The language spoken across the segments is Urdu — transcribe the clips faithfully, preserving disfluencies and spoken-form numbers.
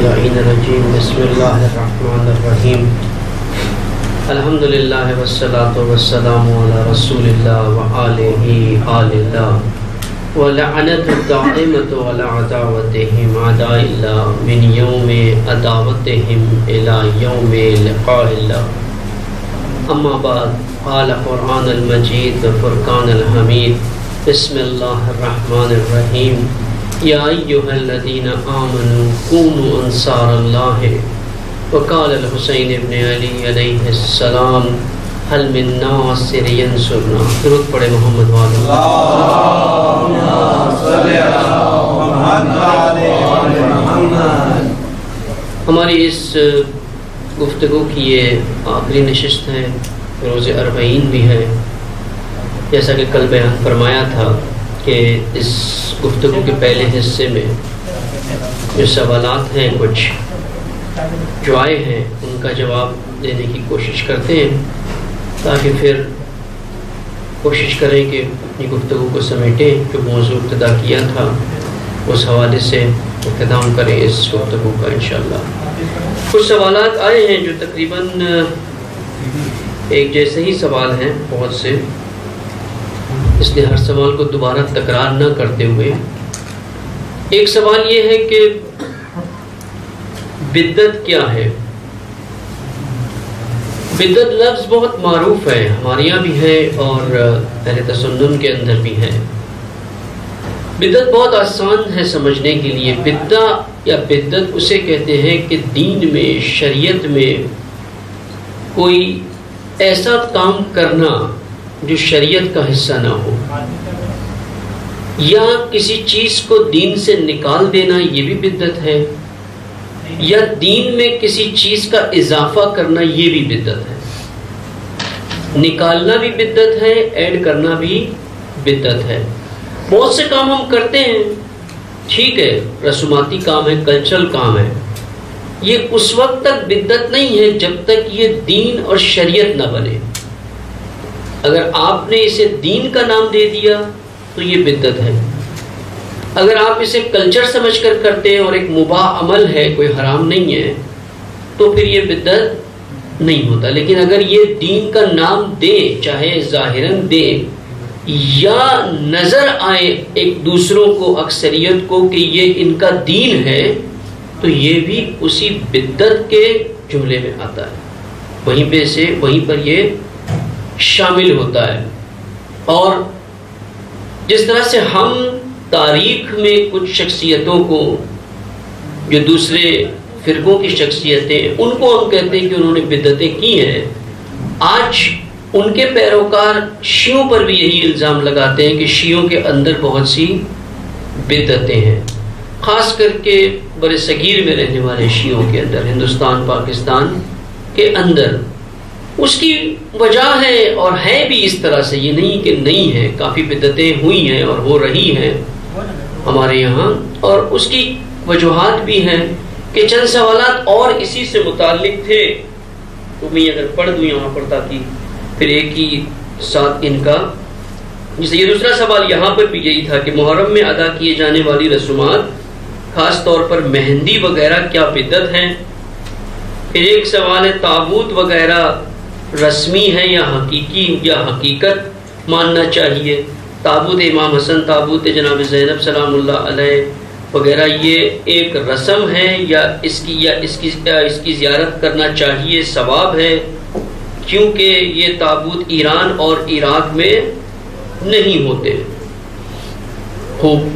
اللعین الرجیم بسم اللہ الرحمن الرحیم الحمد للہ والصلاة والسلام علی رسول اللہ وآلہ آل اللہ ولعنت الدائمت علی عداوتہم عداء اللہ من یوم عداوتہم الی یوم لقاء اللہ اما بعد قال قرآن المجید فرقان الحمید بسم اللہ الرحمن الرحیم یا ایہا الذین آمنوا کونوا انصار اللہ وقال الحسین ابن علی علیہ السلام حل من ناصر ینصرنا. درود پڑھے محمد وعلی محمد. ہماری اس گفتگو کی یہ آخری نشست ہے، روز اربعین بھی ہے. جیسا کہ کل بیان فرمایا تھا کہ اس گفتگو کے پہلے حصے میں جو سوالات ہیں کچھ جو آئے ہیں ان کا جواب دینے کی کوشش کرتے ہیں، تاکہ پھر کوشش کریں کہ اپنی گفتگو کو سمیٹیں. جو موضوع ابتدا کیا تھا اس حوالے سے اختتام کریں اس گفتگو کا انشاءاللہ. کچھ سوالات آئے ہیں جو تقریباً ایک جیسے ہی سوال ہیں بہت سے، اس لیے ہر سوال کو دوبارہ تکرار نہ کرتے ہوئے ایک سوال یہ ہے کہ بدعت کیا ہے؟ بدعت لفظ بہت معروف ہے، ہمارے یہاں بھی ہے اور اہل تسنن کے اندر بھی ہے. بدعت بہت آسان ہے سمجھنے کے لیے. بدعت یا بدعت اسے کہتے ہیں کہ دین میں، شریعت میں کوئی ایسا کام کرنا جو شریعت کا حصہ نہ ہو، یا کسی چیز کو دین سے نکال دینا، یہ بھی بدعت ہے، یا دین میں کسی چیز کا اضافہ کرنا، یہ بھی بدعت ہے. نکالنا بھی بدعت ہے، ایڈ کرنا بھی بدعت ہے. بہت سے کام ہم کرتے ہیں، ٹھیک ہے، رسوماتی کام ہے، کلچرل کام ہے، یہ اس وقت تک بدعت نہیں ہے جب تک یہ دین اور شریعت نہ بنے. اگر آپ نے اسے دین کا نام دے دیا تو یہ بدعت ہے. اگر آپ اسے کلچر سمجھ کر کرتے ہیں اور ایک مباح عمل ہے، کوئی حرام نہیں ہے، تو پھر یہ بدعت نہیں ہوتا. لیکن اگر یہ دین کا نام دیں، چاہے ظاہراً دیں یا نظر آئے ایک دوسروں کو، اکثریت کو، کہ یہ ان کا دین ہے، تو یہ بھی اسی بدعت کے جملے میں آتا ہے. وہیں پہ سے وہیں پر یہ شامل ہوتا ہے. اور جس طرح سے ہم تاریخ میں کچھ شخصیتوں کو، جو دوسرے فرقوں کی شخصیتیں، ان کو ہم کہتے ہیں کہ انہوں نے بدعتیں کی ہیں، آج ان کے پیروکار شیعوں پر بھی یہی الزام لگاتے ہیں کہ شیعوں کے اندر بہت سی بدعتیں ہیں، خاص کر کے بر صغیر میں رہنے والے شیعوں کے اندر، ہندوستان پاکستان کے اندر. اس کی وجہ ہے اور ہے بھی اس طرح سے، یہ نہیں کہ نہیں ہے، کافی بدعتیں ہوئی ہیں اور ہو رہی ہیں ہمارے یہاں. اور اس کی وجوہات بھی ہیں کہ چند سوالات اور اسی سے متعلق تھے، تو میں اگر پڑھ دوں یہاں پر تاکہ پھر ایک ہی ساتھ ان کا. جیسے یہ دوسرا سوال یہاں پر بھی یہی تھا کہ محرم میں ادا کیے جانے والی رسومات، خاص طور پر مہندی وغیرہ، کیا بدعت ہیں؟ پھر ایک سوال ہے تابوت وغیرہ رسمی ہے یا حقیقی یا حقیقت ماننا چاہیے؟ تابوت امام حسن، تابوت جناب زینب سلام اللہ علیہ وغیرہ، یہ ایک رسم ہے یا اس کی یا اس کی اس کی زیارت کرنا چاہیے، ثواب ہے، کیونکہ یہ تابوت ایران اور عراق میں نہیں ہوتے. خوب.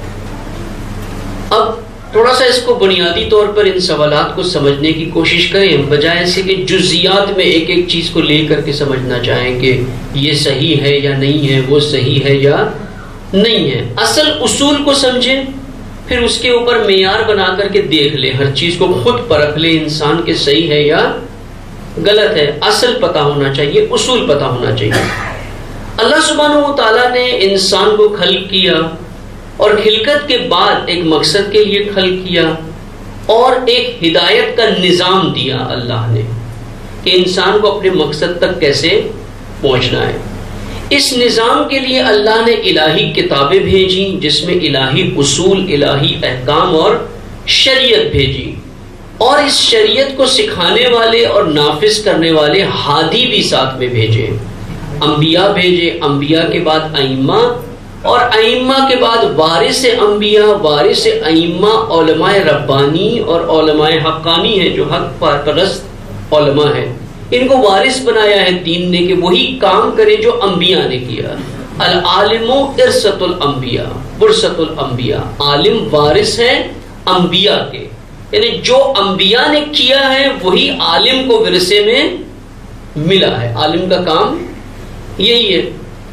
اب تھوڑا سا اس کو بنیادی طور پر ان سوالات کو سمجھنے کی کوشش کریں، بجائے ایسے کہ جزیات میں ایک ایک چیز کو لے کر کے سمجھنا چاہیں کہ یہ صحیح ہے یا نہیں ہے، وہ صحیح ہے یا نہیں ہے. اصل اصول کو سمجھیں، پھر اس کے اوپر معیار بنا کر کے دیکھ لیں، ہر چیز کو خود پرکھ لیں انسان کہ صحیح ہے یا غلط ہے. اصل پتہ ہونا چاہیے، اصول پتہ ہونا چاہیے. اللہ سبحانہ و تعالیٰ نے انسان کو خلق کیا، اور خلقت کے بعد ایک مقصد کے لیے خلق کیا، اور ایک ہدایت کا نظام دیا اللہ نے کہ انسان کو اپنے مقصد تک کیسے پہنچنا ہے. اس نظام کے لیے اللہ نے الہی کتابیں بھیجی جس میں الہی اصول، الہی احکام اور شریعت بھیجی. اور اس شریعت کو سکھانے والے اور نافذ کرنے والے ہادی بھی ساتھ میں بھیجے، انبیاء بھیجے، انبیاء کے بعد ائمہ، اور ائمہ کے بعد وارث انبیاء، وارث ائمہ علماء ربانی اور علماء حقانی ہیں جو حق پرست علماء ہیں، ان کو وارث بنایا ہے دین نے کہ وہی کام کرے جو انبیاء نے کیا۔ العالم ارثۃ الانبیاء ورثۃ الانبیاء، عالم وارث ہے انبیاء کے، یعنی جو انبیاء نے کیا ہے وہی عالم کو ورثے میں ملا ہے، عالم کا کام یہی ہے۔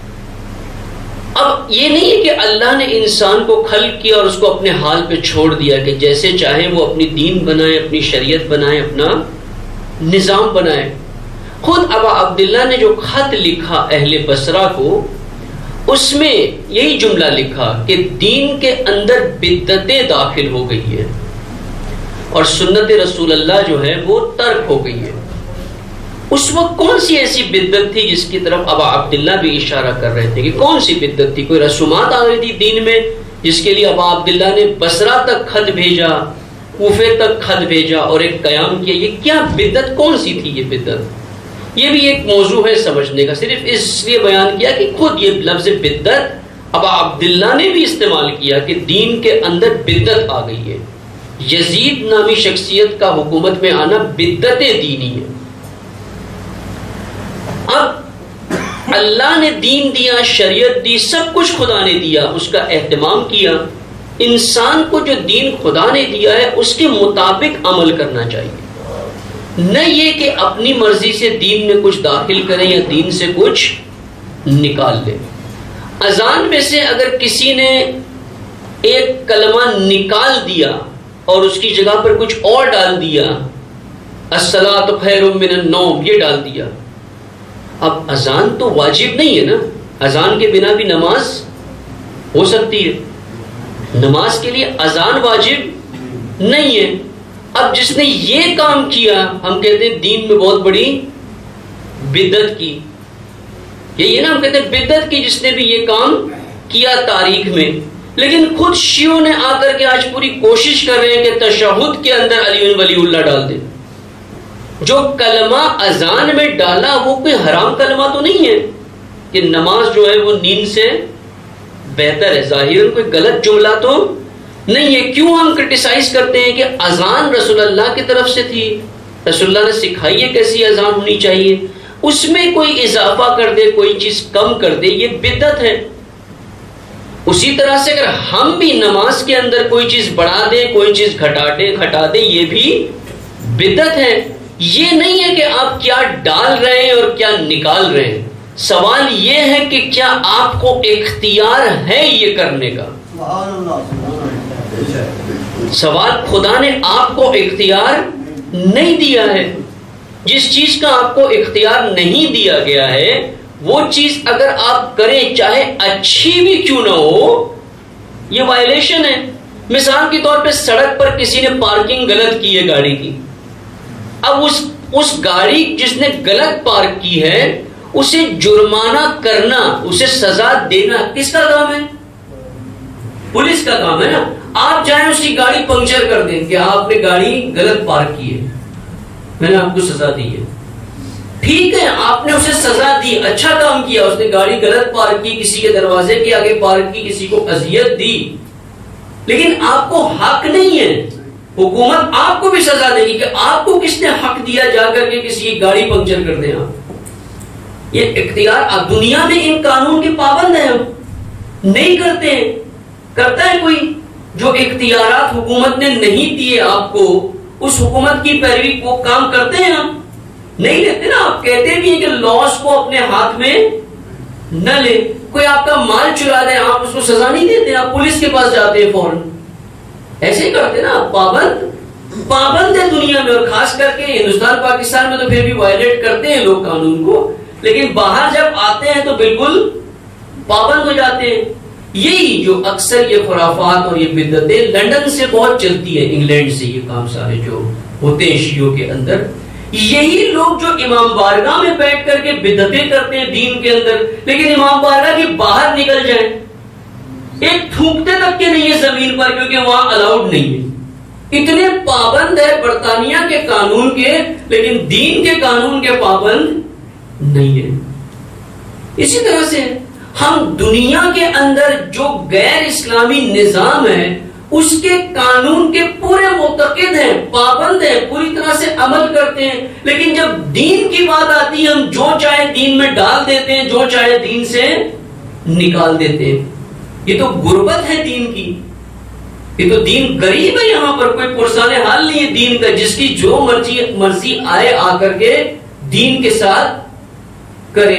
اب یہ نہیں ہے کہ اللہ نے انسان کو خلق کیا اور اس کو اپنے حال پہ چھوڑ دیا کہ جیسے چاہے وہ اپنی دین بنائے، اپنی شریعت بنائے، اپنا نظام بنائے۔ خود ابا عبداللہ نے جو خط لکھا اہل بصرہ کو، اس میں یہی جملہ لکھا کہ دین کے اندر بدعتیں داخل ہو گئی ہے اور سنت رسول اللہ جو ہے وہ ترک ہو گئی ہے۔ اس وقت کون سی ایسی بدعت تھی جس کی طرف ابا عبداللہ بھی اشارہ کر رہے تھے کہ کون سی بدعت تھی؟ کوئی رسومات آ گئی تھی دین میں جس کے لیے ابا عبداللہ نے بصرہ تک خط بھیجا، کوفے تک خط بھیجا اور ایک قیام کیا؟ یہ کیا بدعت کون سی تھی یہ بدعت؟ یہ بھی ایک موضوع ہے سمجھنے کا، صرف اس لیے بیان کیا کہ خود یہ لفظ بدعت ابا عبداللہ نے بھی استعمال کیا کہ دین کے اندر بدعت آ گئی ہے۔ یزید نامی شخصیت کا حکومت میں آنا بدعت دینی ہے۔ اب اللہ نے دین دیا، شریعت دی، سب کچھ خدا نے دیا، اس کا اہتمام کیا۔ انسان کو جو دین خدا نے دیا ہے اس کے مطابق عمل کرنا چاہیے، نہ یہ کہ اپنی مرضی سے دین میں کچھ داخل کریں یا دین سے کچھ نکال لیں۔ اذان میں سے اگر کسی نے ایک کلمہ نکال دیا اور اس کی جگہ پر کچھ اور ڈال دیا، الصلاۃ خیر من النوم یہ ڈال دیا، اب اذان تو واجب نہیں ہے نا، اذان کے بنا بھی نماز ہو سکتی ہے، نماز کے لیے اذان واجب نہیں ہے۔ اب جس نے یہ کام کیا ہم کہتے ہیں دین میں بہت بڑی بدعت کی، یہی ہے نا، ہم کہتے ہیں بدعت کی جس نے بھی یہ کام کیا تاریخ میں۔ لیکن خود شیعوں نے آ کر کے آج پوری کوشش کر رہے ہیں کہ تشہد کے اندر علی ولی اللہ ڈال دیں۔ جو کلمہ اذان میں ڈالا وہ کوئی حرام کلمہ تو نہیں ہے کہ نماز جو ہے وہ نیند سے بہتر ہے، ظاہراً کوئی غلط جملہ تو نہیں ہے۔ کیوں ہم کرٹیسائز کرتے ہیں کہ اذان رسول اللہ کی طرف سے تھی، رسول اللہ نے سکھائی ہے کیسی اذان ہونی چاہیے، اس میں کوئی اضافہ کر دے، کوئی چیز کم کر دے، یہ بدعت ہے۔ اسی طرح سے اگر ہم بھی نماز کے اندر کوئی چیز بڑھا دیں، کوئی چیز گھٹا دیں گھٹا دیں یہ بھی بدعت ہے۔ یہ نہیں ہے کہ آپ کیا ڈال رہے ہیں اور کیا نکال رہے ہیں، سوال یہ ہے کہ کیا آپ کو اختیار ہے یہ کرنے کا۔ سوال خدا نے آپ کو اختیار نہیں دیا ہے۔ جس چیز کا آپ کو اختیار نہیں دیا گیا ہے وہ چیز اگر آپ کریں چاہے اچھی بھی کیوں نہ ہو یہ وائلیشن ہے۔ مثال کے طور پہ سڑک پر کسی نے پارکنگ غلط کی ہے گاڑی کی، اب اس اس گاڑی جس نے غلط پارک کی ہے اسے جرمانہ کرنا، اسے سزا دینا کس کا کام ہے؟ پولیس کا کام ہے نا۔ آپ جائیں اس کی گاڑی پنکچر کر دیں کہ آپ نے گاڑی غلط پارک کی ہے، میں نے آپ کو سزا دی ہے، ٹھیک ہے آپ نے اسے سزا دی، اچھا کام کیا، اس نے گاڑی غلط پارک کی، کسی کے دروازے کے آگے پارک کی، کسی کو اذیت دی، لیکن آپ کو حق نہیں ہے، حکومت آپ کو بھی سزا دے گی کہ آپ کو کس نے حق دیا جا کر کے کسی کی گاڑی پنکچر کر دیں آپ۔ یہ اختیار آپ دنیا میں ان قانون کے پابند ہیں، نہیں کرتے ہیں۔ کرتا ہے کوئی جو اختیارات حکومت نے نہیں دیے آپ کو، اس حکومت کی پیروی وہ کام کرتے ہیں؟ آپ نہیں لیتے نا۔ آپ کہتے بھی ہیں کہ لاس کو اپنے ہاتھ میں نہ لے، کوئی آپ کا مال چرا دے آپ اس کو سزا نہیں دیتے، آپ پولیس کے پاس جاتے ہیں فوراً، ایسے ہی کرتے نا۔ پابند پابند ہے دنیا میں، اور خاص کر کے ہندوستان پاکستان میں تو پھر بھی وائلیٹ کرتے ہیں لوگ قانون کو، لیکن باہر جب آتے ہیں تو بالکل پابند ہو جاتے ہیں۔ یہی جو اکثر یہ خرافات اور یہ بدعتیں لندن سے بہت چلتی ہے، انگلینڈ سے، یہ کام سارے جو ہوتے ہیں شیعوں کے اندر، یہی لوگ جو امام بارگاہ میں بیٹھ کر کے بدعتیں کرتے ہیں دین کے اندر، لیکن امام بارگاہ کے باہر نکل جائیں ایک تھوکتے تک کے نہیں ہے زمین پر، کیونکہ وہاں الاؤڈ نہیں ہے۔ اتنے پابند ہے برطانیہ کے قانون کے، لیکن دین کے قانون کے پابند نہیں ہے۔ اسی طرح سے ہم دنیا کے اندر جو غیر اسلامی نظام ہے اس کے قانون کے پورے معتقد ہیں، پابند ہیں، پوری طرح سے عمل کرتے ہیں، لیکن جب دین کی بات آتی ہے ہم جو چاہے دین میں ڈال دیتے ہیں، جو چاہے دین سے نکال دیتے ہیں۔ یہ تو غربت ہے دین کی، یہ تو دین غریب ہے، یہاں پر کوئی پرسان حال نہیں ہے دین کا، جس کی جو مرضی مرضی آئے آ کر کے دین کے ساتھ کرے۔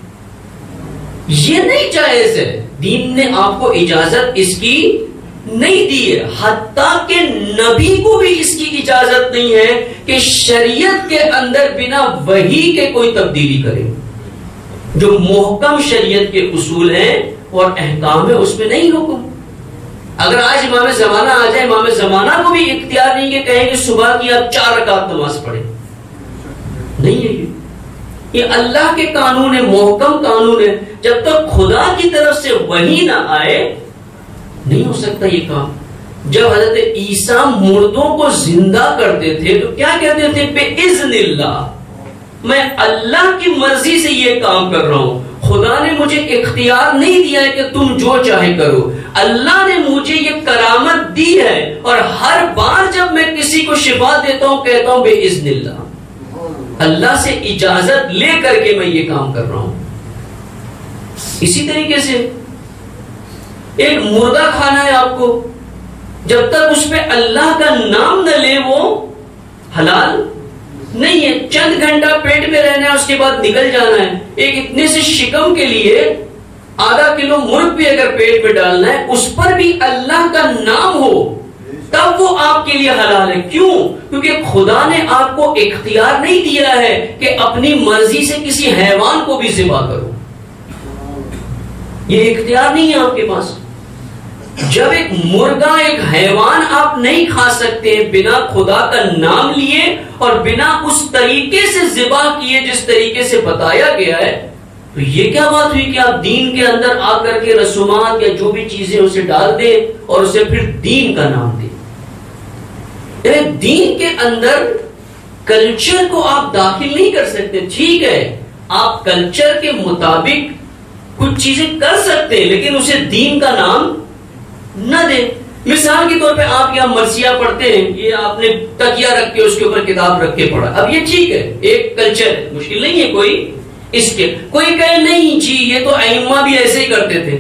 یہ نہیں جائز ہے، دین نے آپ کو اجازت اس کی نہیں دی ہے، حتیٰ کہ نبی کو بھی اس کی اجازت نہیں ہے کہ شریعت کے اندر بنا وحی کے کوئی تبدیلی کرے۔ جو محکم شریعت کے اصول ہیں اور احکام ہے اس میں نہیں حکم۔ اگر آج امام زمانہ آ جائے، امام زمانہ کو بھی اختیار نہیں کہ کہیں کہ صبح کی آپ چار رکعت نماز پڑھیں، نہیں ہے۔ یہ یہ اللہ کے قانون ہے، محکم قانون ہے۔ جب تک خدا کی طرف سے وحی نہ آئے نہیں ہو سکتا یہ کام۔ جب حضرت عیسیٰ مردوں کو زندہ کرتے تھے تو کیا کہتے تھے؟ بِإِذْنِ اللہ، میں اللہ کی مرضی سے یہ کام کر رہا ہوں، خدا نے مجھے اختیار نہیں دیا ہے کہ تم جو چاہے کرو، اللہ نے مجھے یہ کرامت دی ہے، اور ہر بار جب میں کسی کو شفا دیتا ہوں کہتا ہوں بِإِذْنِ اللہ، اللہ سے اجازت لے کر کے میں یہ کام کر رہا ہوں۔ اسی طریقے سے ایک مردہ کھانا ہے آپ کو، جب تک اس پہ اللہ کا نام نہ لے وہ حلال نہیں ہے۔ چند گھنٹہ پیٹ میں رہنا ہے، اس کے بعد نکل جانا ہے۔ ایک اتنے سے شکم کے لیے آدھا کلو مرغ بھی اگر پیٹ میں ڈالنا ہے، اس پر بھی اللہ کا نام ہو تب وہ آپ کے لیے حلال ہے۔ کیوں؟ کیونکہ خدا نے آپ کو اختیار نہیں دیا ہے کہ اپنی مرضی سے کسی حیوان کو بھی ذبح کرو، یہ اختیار نہیں ہے آپ کے پاس۔ جب ایک مرغا، ایک حیوان آپ نہیں کھا سکتے بنا خدا کا نام لیے اور بنا اس طریقے سے ذبح کیے جس طریقے سے بتایا گیا ہے، تو یہ کیا بات ہوئی کہ آپ دین کے اندر آ کر کے رسومات یا جو بھی چیزیں اسے ڈال دیں اور اسے پھر دین کا نام دیں۔ یعنی دین کے اندر کلچر کو آپ داخل نہیں کر سکتے۔ ٹھیک ہے، آپ کلچر کے مطابق کچھ چیزیں کر سکتے ہیں، لیکن اسے دین کا نام نہ دیں۔ مثال کے طور پہ آپ یہاں مرثیہ پڑھتے ہیں، یہ آپ نے تکیہ رکھ کے اس کے اوپر کتاب رکھ کے پڑھا، اب یہ ٹھیک ہے، ایک کلچر ہے، مشکل نہیں ہے کوئی اس کے۔ کوئی کہے نہیں جی یہ تو ائمہ بھی ایسے ہی کرتے تھے،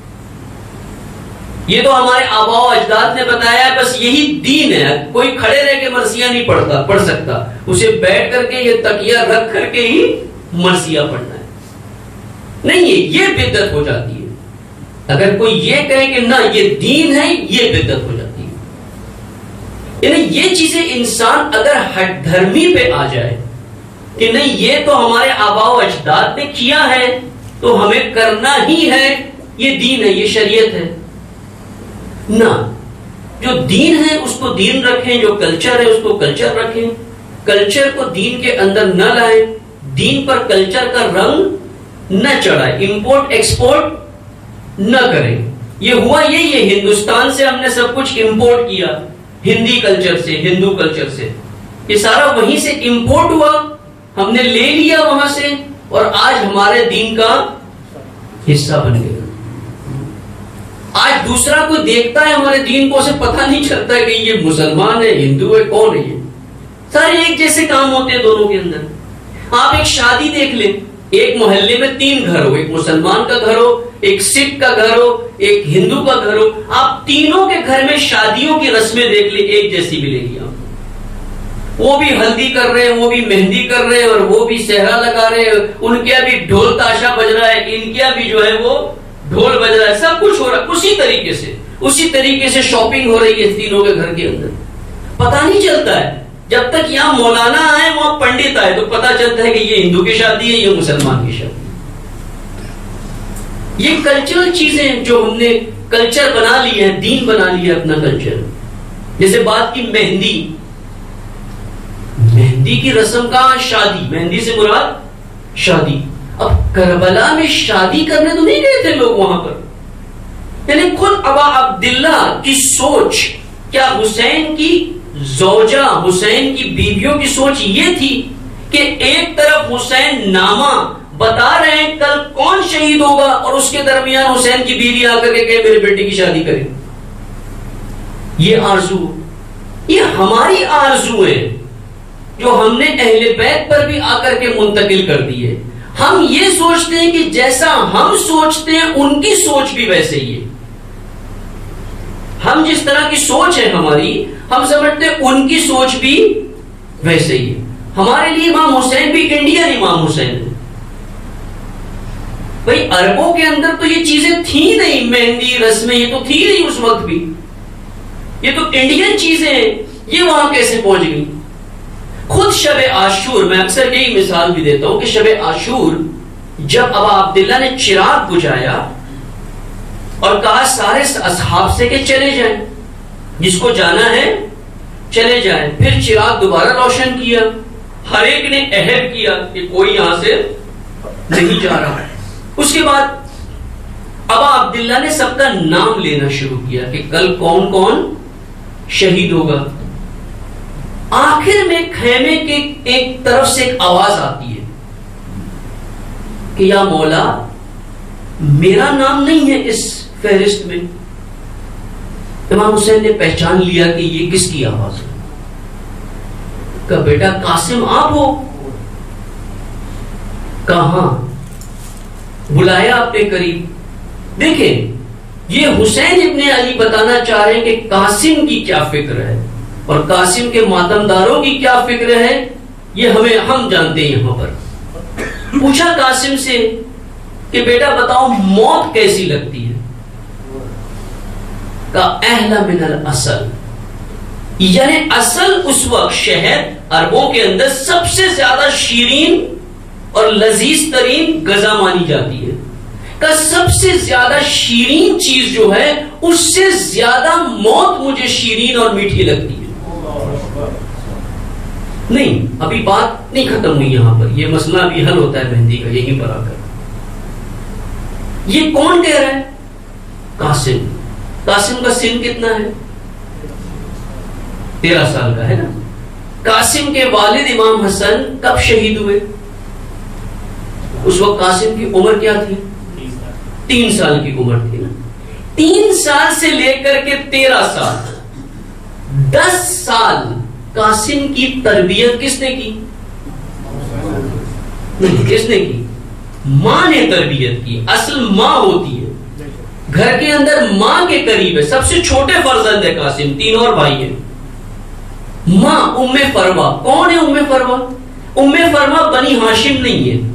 یہ تو ہمارے آباء و اجداد نے بتایا ہے، بس یہی دین ہے، کوئی کھڑے رہ کے مرثیہ نہیں پڑھتا پڑھ سکتا، اسے بیٹھ کر کے یہ تکیہ رکھ کر کے ہی مرثیہ پڑھنا ہے۔ نہیں ہے، یہ بدعت ہو جاتی ہے۔ اگر کوئی یہ کہے کہ نہ یہ دین ہے، یہ بدعت ہو جاتی ہے۔ یعنی یہ چیزیں انسان اگر ہٹ دھرمی پہ آ جائے کہ نہیں یہ تو ہمارے آباء و اجداد نے کیا ہے تو ہمیں کرنا ہی ہے، یہ دین ہے، یہ شریعت ہے، نہ، جو دین ہے اس کو دین رکھیں، جو کلچر ہے اس کو کلچر رکھیں، کلچر کو دین کے اندر نہ لائیں، دین پر کلچر کا رنگ نہ چڑھائیں، امپورٹ ایکسپورٹ نہ کریں۔ یہ ہوا یہی ہے، ہندوستان سے ہم نے سب کچھ امپورٹ کیا، ہندی کلچر سے، ہندو کلچر سے، یہ سارا وہیں سے امپورٹ ہوا، ہم نے لے لیا وہاں سے، اور آج ہمارے دین کا حصہ بن گیا۔ آج دوسرا کوئی دیکھتا ہے ہمارے دین کو، اسے پتہ نہیں چلتا ہے کہ یہ مسلمان ہے، ہندو ہے، کون ہے، یہ سارے ایک جیسے کام ہوتے ہیں دونوں کے اندر۔ آپ ایک شادی دیکھ لیں، ایک محلے میں تین گھر ہو، ایک مسلمان کا گھر ہو، ایک سکھ کا گھر ہو، ایک ہندو کا گھر ہو، آپ تینوں کے گھر میں شادیوں کی رسمیں دیکھ لیں، ایک جیسی ملے گی آپ۔ وہ بھی ہلدی کر رہے ہیں، وہ بھی مہندی کر رہے ہیں، اور وہ بھی صحرا لگا رہے ہیں، ان کے بھی ڈھول تاشا بج رہا ہے، ان کے بھی جو ہے وہ ڈھول بج رہا ہے، سب کچھ ہو رہا ہے اسی طریقے سے، اسی طریقے سے شاپنگ ہو رہی ہے تینوں کے گھر کے اندر۔ پتہ نہیں چلتا ہے، جب تک یہاں مولانا آئے وہاں پنڈت آئے تو پتہ چلتا ہے کہ یہ ہندو کی شادی ہے، یہ مسلمان کی شادی ہے۔ یہ کلچرل چیزیں جو ہم نے کلچر بنا لی ہے، دین بنا لیا اپنا کلچر۔ جیسے بات کی مہندی، مہندی کی رسم کا شادی، مہندی سے مراد شادی۔ اب کربلا میں شادی کرنے تو نہیں گئے تھے لوگ وہاں پر، یعنی خود ابا عبداللہ کی سوچ کیا حسین کی زوجہ حسین کی بیویوں کی سوچ یہ تھی کہ ایک طرف حسین نامہ بتا رہے ہیں کل کون شہید ہوگا، اور اس کے درمیان حسین کی بیوی آ کر کے کہے میرے بیٹے کی شادی کرے. یہ آرزو، یہ ہماری آرزو ہے جو ہم نے اہل بیت پر بھی آ کر کے منتقل کر دی ہے. ہم یہ سوچتے ہیں کہ جیسا ہم سوچتے ہیں ان کی سوچ بھی ویسے ہی ہے. ہم جس طرح کی سوچ ہے ہماری، ہم سمجھتے ہیں ان کی سوچ بھی ویسے ہی ہے. ہمارے لیے امام حسین بھی انڈین امام حسین ہے. بھئی عربوں کے اندر تو یہ چیزیں تھیں نہیں، مہندی رسمیں یہ تو تھی نہیں اس وقت بھی، یہ تو انڈین چیزیں ہیں، یہ وہاں کیسے پہنچ گئی؟ خود شب عاشور، میں اکثر یہی مثال بھی دیتا ہوں کہ شب عاشور جب ابا عبداللہ نے چراغ بجھایا اور کہا سارے اصحاب سے کہ چلے جائیں، جس کو جانا ہے چلے جائیں، پھر چراغ دوبارہ روشن کیا، ہر ایک نے عہد کیا کہ کوئی یہاں سے نہیں جا رہا ہے. اس کے بعد ابا عبداللہ نے سب کا نام لینا شروع کیا کہ کل کون کون شہید ہوگا. آخر میں خیمے کے ایک طرف سے ایک آواز آتی ہے کہ یا مولا میرا نام نہیں ہے اس فہرست میں. امام حسین نے پہچان لیا کہ یہ کس کی آواز ہے. کہا بیٹا قاسم آپ ہو؟ کہاں؟ بلایا اپنے قریب. دیکھیں یہ حسین ابن علی بتانا چاہ رہے ہیں کہ قاسم کی کیا فکر ہے اور قاسم کے ماتمداروں کی کیا فکر ہے، یہ ہمیں ہم جانتے ہیں. یہاں پر پوچھا قاسم سے کہ بیٹا بتاؤ موت کیسی لگتی ہے؟ کہا اہلا من الاصل، یعنی اصل اس وقت شہد عربوں کے اندر سب سے زیادہ شیرین اور لذیذ ترین غذا مانی جاتی ہے. کہ سب سے زیادہ شیرین چیز جو ہے اس سے زیادہ موت مجھے شیرین اور میٹھی لگتی ہے. نہیں ابھی بات نہیں ختم ہوئی یہاں پر، یہ مسئلہ بھی حل ہوتا ہے مہندی کا یہیں پر آ کر. یہ کون کہہ رہا ہے؟ قاسم. قاسم کا سن کتنا ہے؟ تیرہ سال کا ہے نا. قاسم کے والد امام حسن کب شہید ہوئے؟ اس وقت قاسم کی عمر کیا تھی؟ تین سال کی عمر تھی نا. تین سال سے لے کر کے تیرہ سال، دس سال قاسم کی تربیت کس نے کی؟ نہیں، کس نے کی؟ ماں نے تربیت کی. اصل ماں ہوتی ہے گھر کے اندر، ماں کے قریب ہے. سب سے چھوٹے فرزند ہے قاسم، تین اور بھائی ہیں. ماں ام فروا. کون ہے ام فروا؟ ام فروا بنی ہاشم نہیں ہے،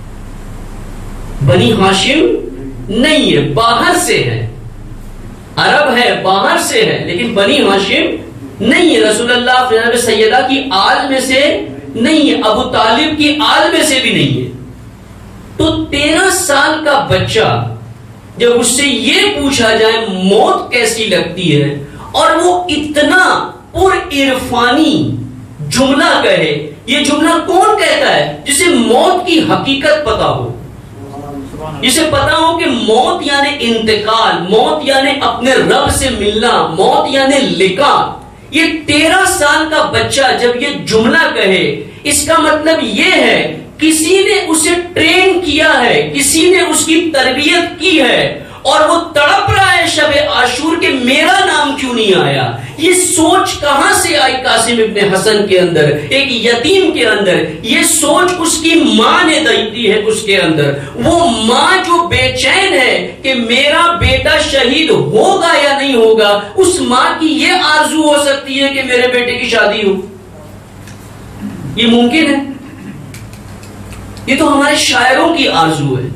بنی ہاشم نہیں ہے، باہر سے ہے. عرب ہے، باہر سے ہے، لیکن بنی ہاشم نہیں ہے. رسول اللہ جناب سیدہ کی آل میں سے نہیں ہے، ابو طالب کی آل میں سے بھی نہیں ہے. تو تیرہ سال کا بچہ جب اس سے یہ پوچھا جائے موت کیسی لگتی ہے اور وہ اتنا پر عرفانی جملہ کہے. یہ جملہ کون کہتا ہے؟ جسے موت کی حقیقت پتا ہو، جسے پتا ہو کہ موت یعنی انتقال، موت یعنی اپنے رب سے ملنا، موت یعنی لقاء. یہ تیرہ سال کا بچہ جب یہ جملہ کہے، اس کا مطلب یہ ہے کسی نے اسے ٹرین کیا ہے، کسی نے اس کی تربیت کی ہے، اور وہ تڑپ رہا ہے شب عاشور کہ میرا نام کیوں نہیں آیا. یہ سوچ کہاں سے آئی قاسم ابن حسن کے اندر، ایک یتیم کے اندر؟ یہ سوچ اس کی ماں نے دی ہے اس کے اندر. وہ ماں جو بے چین ہے کہ میرا بیٹا شہید ہوگا یا نہیں ہوگا، اس ماں کی یہ آرزو ہو سکتی ہے کہ میرے بیٹے کی شادی ہو. یہ ممکن ہے؟ یہ تو ہمارے شاعروں کی آرزو ہے،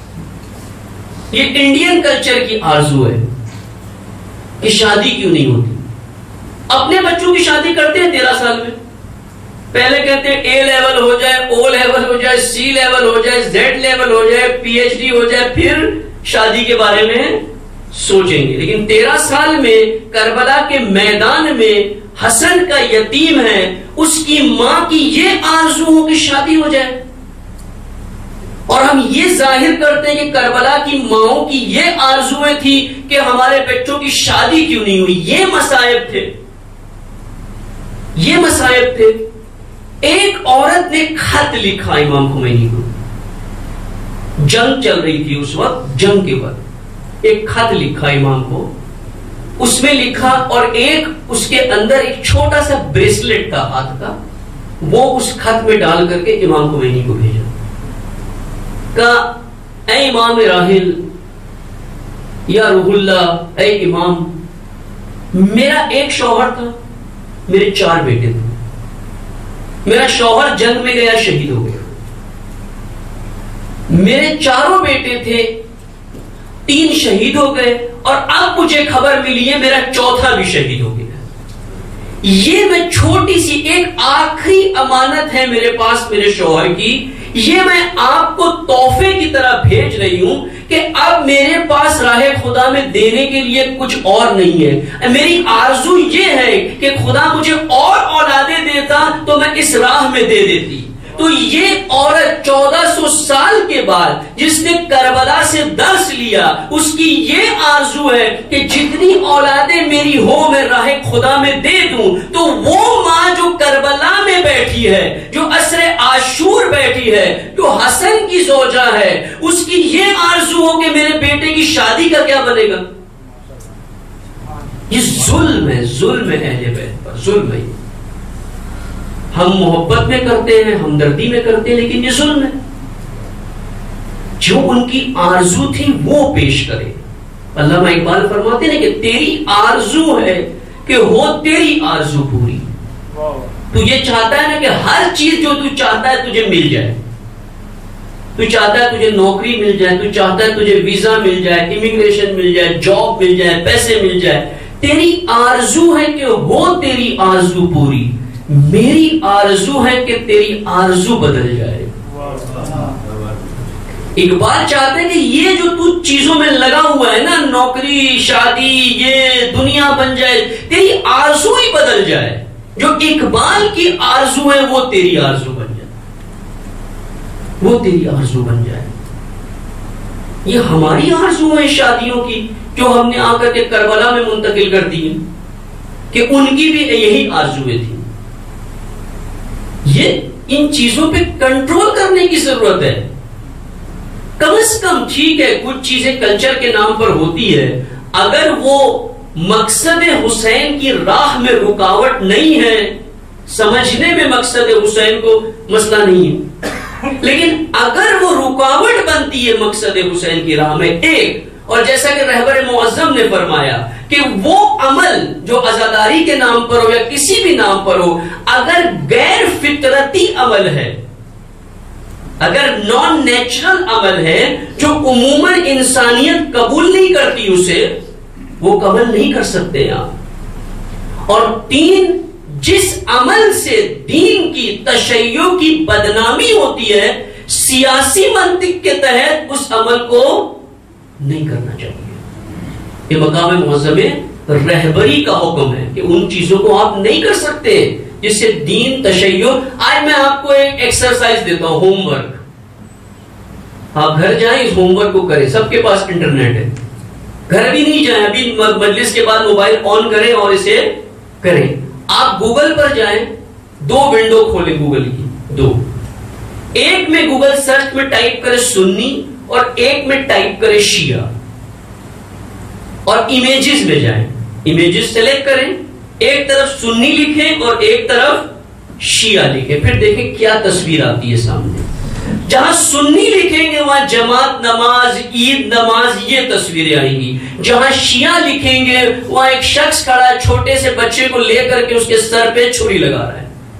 یہ انڈین کلچر کی آرزو ہے کہ شادی کیوں نہیں ہوتی. اپنے بچوں کی شادی کرتے ہیں تیرہ سال میں. پہلے کہتے ہیں اے لیول ہو جائے، او لیول ہو جائے، سی لیول ہو جائے، زیڈ لیول ہو جائے، پی ایچ ڈی ہو جائے، پھر شادی کے بارے میں سوچیں گے. لیکن تیرہ سال میں کربلا کے میدان میں حسن کا یتیم ہے، اس کی ماں کی یہ آرزو ہو کہ شادی ہو جائے. اور ہم یہ ظاہر کرتے ہیں کہ کربلا کی ماؤں کی یہ آرزویں تھی کہ ہمارے بچوں کی شادی کیوں نہیں ہوئی. یہ مصائب تھے. یہ مصائب تھے. ایک عورت نے خط لکھا امام خمینی کو, جنگ چل رہی تھی اس وقت, جنگ کے وقت ایک خط لکھا امام کو, اس میں لکھا اور ایک اس کے اندر ایک چھوٹا سا بریسلٹ تھا ہاتھ کا, وہ اس خط میں ڈال کر کے امام خمینی کو بھیجا. کہا اے امام راحل یا روح اللہ, اے امام, میرا ایک شوہر تھا, میرے چار بیٹے تھے, میرا شوہر جنگ میں گیا, شہید ہو گیا, میرے چاروں بیٹے تھے, تین شہید ہو گئے, اور اب مجھے خبر ملی ہے میرا چوتھا بھی شہید ہو گیا. یہ میں چھوٹی سی ایک آخری امانت ہے میرے پاس میرے شوہر کی, یہ میں آپ کو تحفے کی طرح بھیج رہی ہوں کہ اب میرے پاس راہ خدا میں دینے کے لیے کچھ اور نہیں ہے. میری آرزو یہ ہے کہ خدا مجھے اور اولادیں دیتا تو میں اس راہ میں دے دیتی. تو یہ عورت چودہ سو سال کے بعد جس نے کربلا سے درس لیا, اس کی یہ آرزو ہے کہ جتنی اولادیں میری ہو میں راہ خدا میں دے دوں. تو وہ ماں جو کربلا میں بیٹھی ہے, جو عصر عاشور بیٹھی ہے, جو حسن کی زوجہ ہے, اس کی یہ آرزو ہو کہ میرے بیٹے کی شادی کا کیا بنے گا. یہ ظلم ہے, ظلم ہے اہل بیت پر, ظلم ہے. ہم محبت میں کرتے ہیں, ہمدردی میں کرتے ہیں, لیکن یہ ظلم ہے. جو ان کی آرزو تھی وہ پیش کرے. علامہ اقبال فرماتے ہیں کہ تیری آرزو ہے کہ ہو تیری آرزو پوری. تو یہ چاہتا ہے نا کہ ہر چیز جو تو چاہتا ہے تجھے مل جائے. تو چاہتا ہے تجھے نوکری مل جائے, تو چاہتا ہے تجھے ویزا مل جائے, امیگریشن مل جائے, جاب مل جائے, پیسے مل جائے. تیری آرزو ہے کہ ہو تیری آرزو پوری. میری آرزو ہے کہ تیری آرزو بدل جائے. اقبال چاہتے ہیں کہ یہ جو تو چیزوں میں لگا ہوا ہے نا, نوکری, شادی, یہ دنیا بن جائے, تیری آرزو ہی بدل جائے. جو اقبال کی آرزو ہے وہ تیری آرزو بن جائے, وہ تیری آرزو بن جائے. یہ ہماری آرزو ہے شادیوں کی جو ہم نے آ کر کے کربلا میں منتقل کر دی کہ ان کی بھی یہی آرزویں تھی. یہ ان چیزوں پہ کنٹرول کرنے کی ضرورت ہے. کم از کم ٹھیک ہے کچھ چیزیں کلچر کے نام پر ہوتی ہے, اگر وہ مقصد حسین کی راہ میں رکاوٹ نہیں ہے, سمجھنے میں مقصد حسین کو مسئلہ نہیں ہے, لیکن اگر وہ رکاوٹ بنتی ہے مقصد حسین کی راہ میں ایک, اور جیسا کہ رہبر معظم نے فرمایا کہ وہ عمل جو عزاداری کے نام پر ہو یا کسی بھی نام پر ہو, اگر غیر فطرتی عمل ہے, اگر نان نیچرل عمل ہے جو عموماً انسانیت قبول نہیں کرتی اسے, وہ قبول نہیں کر سکتے آپ. اور تین, جس عمل سے دین کی تشیع کی بدنامی ہوتی ہے, سیاسی منطق کے تحت اس عمل کو نہیں کرنا چاہیے. یہ مقام معظم رہبری کا حکم ہے کہ ان چیزوں کو آپ نہیں کر سکتے جس سے دین تشیع. آج میں آپ کو ایک ایکسرسائز دیتا ہوں, ہوم ورک. آپ گھر جائیں, اس ہوم ورک کو کریں. سب کے پاس انٹرنیٹ ہے, گھر بھی نہیں جائیں, ابھی مجلس کے بعد موبائل آن کریں اور اسے کریں. آپ گوگل پر جائیں, دو ونڈو کھولیں گوگل کی, دو. ایک میں گوگل سرچ میں ٹائپ کریں سنی, اور ایک میں ٹائپ کریں شیعہ, اور امیجز میں جائیں, امیجز سلیکٹ کریں, ایک طرف سنی لکھیں اور ایک طرف شیعہ لکھیں. پھر دیکھیں کیا تصویر آتی ہے سامنے. جہاں سنی لکھیں گے وہاں جماعت نماز, عید نماز, یہ تصویریں آئیں گی. جہاں شیعہ لکھیں گے وہاں ایک شخص کھڑا ہے چھوٹے سے بچے کو لے کر کے اس کے سر پہ چھری لگا رہا ہے.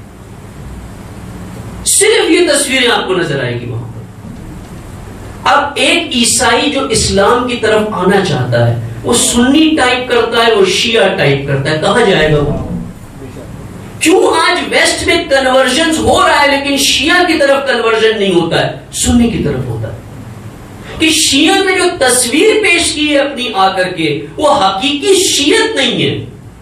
صرف یہ تصویریں آپ کو نظر آئے گی وہاں پر. اب ایک عیسائی جو اسلام کی طرف آنا چاہتا ہے وہ سنی ٹائپ کرتا ہے, وہ شیعہ ٹائپ کرتا ہے, کہاں جائے گا وہ؟ کیوں آج ویسٹ میں کنورژن ہو رہا ہے لیکن شیعہ کی طرف کنورژن نہیں ہوتا ہے, سنی کی طرف ہوتا ہے؟ کہ شیعہ نے جو تصویر پیش کی ہے اپنی آ کر کے, وہ حقیقی شیعت نہیں ہے,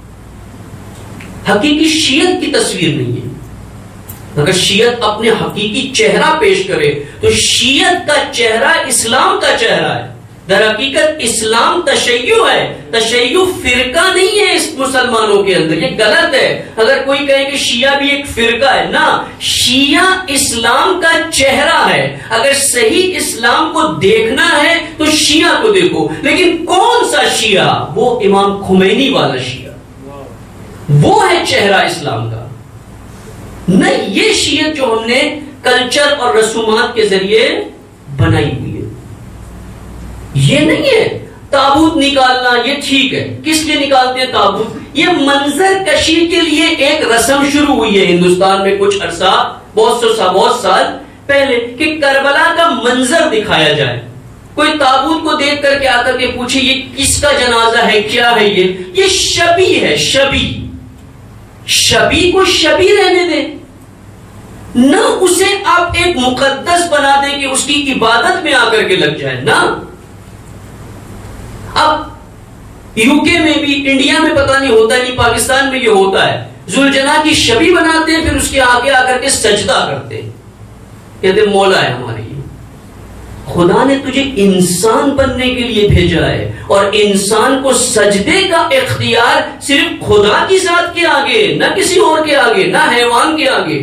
حقیقی شیعت کی تصویر نہیں ہے. اگر شیعت اپنے حقیقی چہرہ پیش کرے تو شیعت کا چہرہ اسلام کا چہرہ ہے, در حقیقت اسلام تشیع ہے، تشیع فرقہ نہیں ہے اس مسلمانوں کے اندر، یہ غلط ہے اگر کوئی کہے کہ شیعہ بھی ایک فرقہ ہے، نہ، شیعہ اسلام کا چہرہ ہے، اگر صحیح اسلام کو دیکھنا ہے تو شیعہ کو دیکھو، لیکن کون سا شیعہ؟ وہ امام خمینی والا شیعہ، وہ ہے چہرہ اسلام کا، نہیں یہ شیعہ جو ہم نے کلچر اور رسومات کے ذریعے بنائی ہوئی ہے، یہ نہیں ہے۔ تابوت نکالنا یہ ٹھیک ہے، کس لیے نکالتے ہیں تابوت؟ یہ منظر کشی کے لیے ایک رسم شروع ہوئی ہے ہندوستان میں کچھ عرصہ، بہت سو سا بہت سال پہلے، کہ کربلا کا منظر دکھایا جائے، کوئی تابوت کو دیکھ کر کے آ کر کے پوچھے یہ کس کا جنازہ ہے، کیا ہے یہ یہ شبی ہے، شبی شبی کو شبی رہنے دیں، نہ اسے آپ ایک مقدس بنا دیں کہ اس کی عبادت میں آ کر کے لگ جائے، نہ۔ اب یو کے میں بھی، انڈیا میں پتہ نہیں ہوتا نہیں، پاکستان میں یہ ہوتا ہے، ذوالجناح کی شبی بناتے ہیں، پھر اس کے آگے آ کر کے سجدہ کرتے ہیں، کہتے ہیں مولا ہے ہمارے یہ۔ خدا نے تجھے انسان بننے کے لیے بھیجا ہے، اور انسان کو سجدے کا اختیار صرف خدا کی ذات کے آگے، نہ کسی اور کے آگے، نہ حیوان کے آگے۔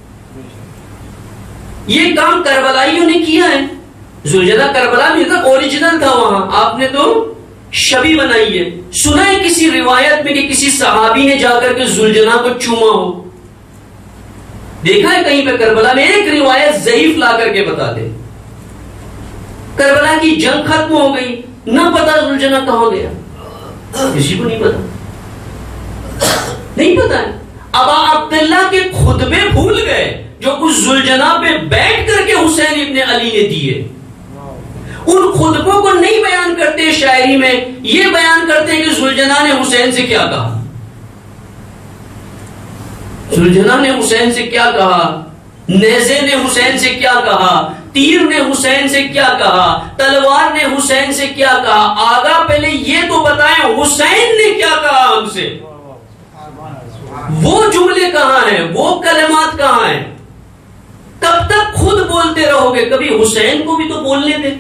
یہ کام کربلائیوں نے کیا ہے، ذوالجناح کربلا میں تھا، اوریجنل تھا وہاں، آپ نے تو شبی بنائی ہے۔ سنا ہے کسی روایت میں کہ کسی صحابی نے جا کر کے ذوالجناح کو چوما ہو؟ دیکھا ہے کہیں پہ کربلا میں؟ ایک روایت ضعیف لا کر کے بتا دے۔ کربلا کی جنگ ختم ہو گئی، نہ پتا ذوالجناح کہاں گیا، کسی کو نہیں پتا، نہیں پتا ہے۔ ابا عبداللہ کے خطبے بھول گئے جو اس ذوالجناح پہ بیٹھ کر کے حسین ابن علی نے دیے، ان خطبوں کو نہیں بیان کرتے شاعری میں، یہ بیان کرتے ہیں کہ ذوالجناح نے حسین سے کیا کہا، ذوالجناح نے حسین سے کیا کہا، نیزے نے حسین سے کیا کہا، تیر نے حسین سے کیا کہا، تلوار نے حسین سے کیا کہا۔ آگا پہلے یہ تو بتائیں حسین نے کیا کہا ہم سے، وہ جملے کہاں ہیں، وہ کلمات کہاں ہیں؟ کب تک خود بولتے رہو گے؟ کبھی حسین کو بھی تو بولنے دے،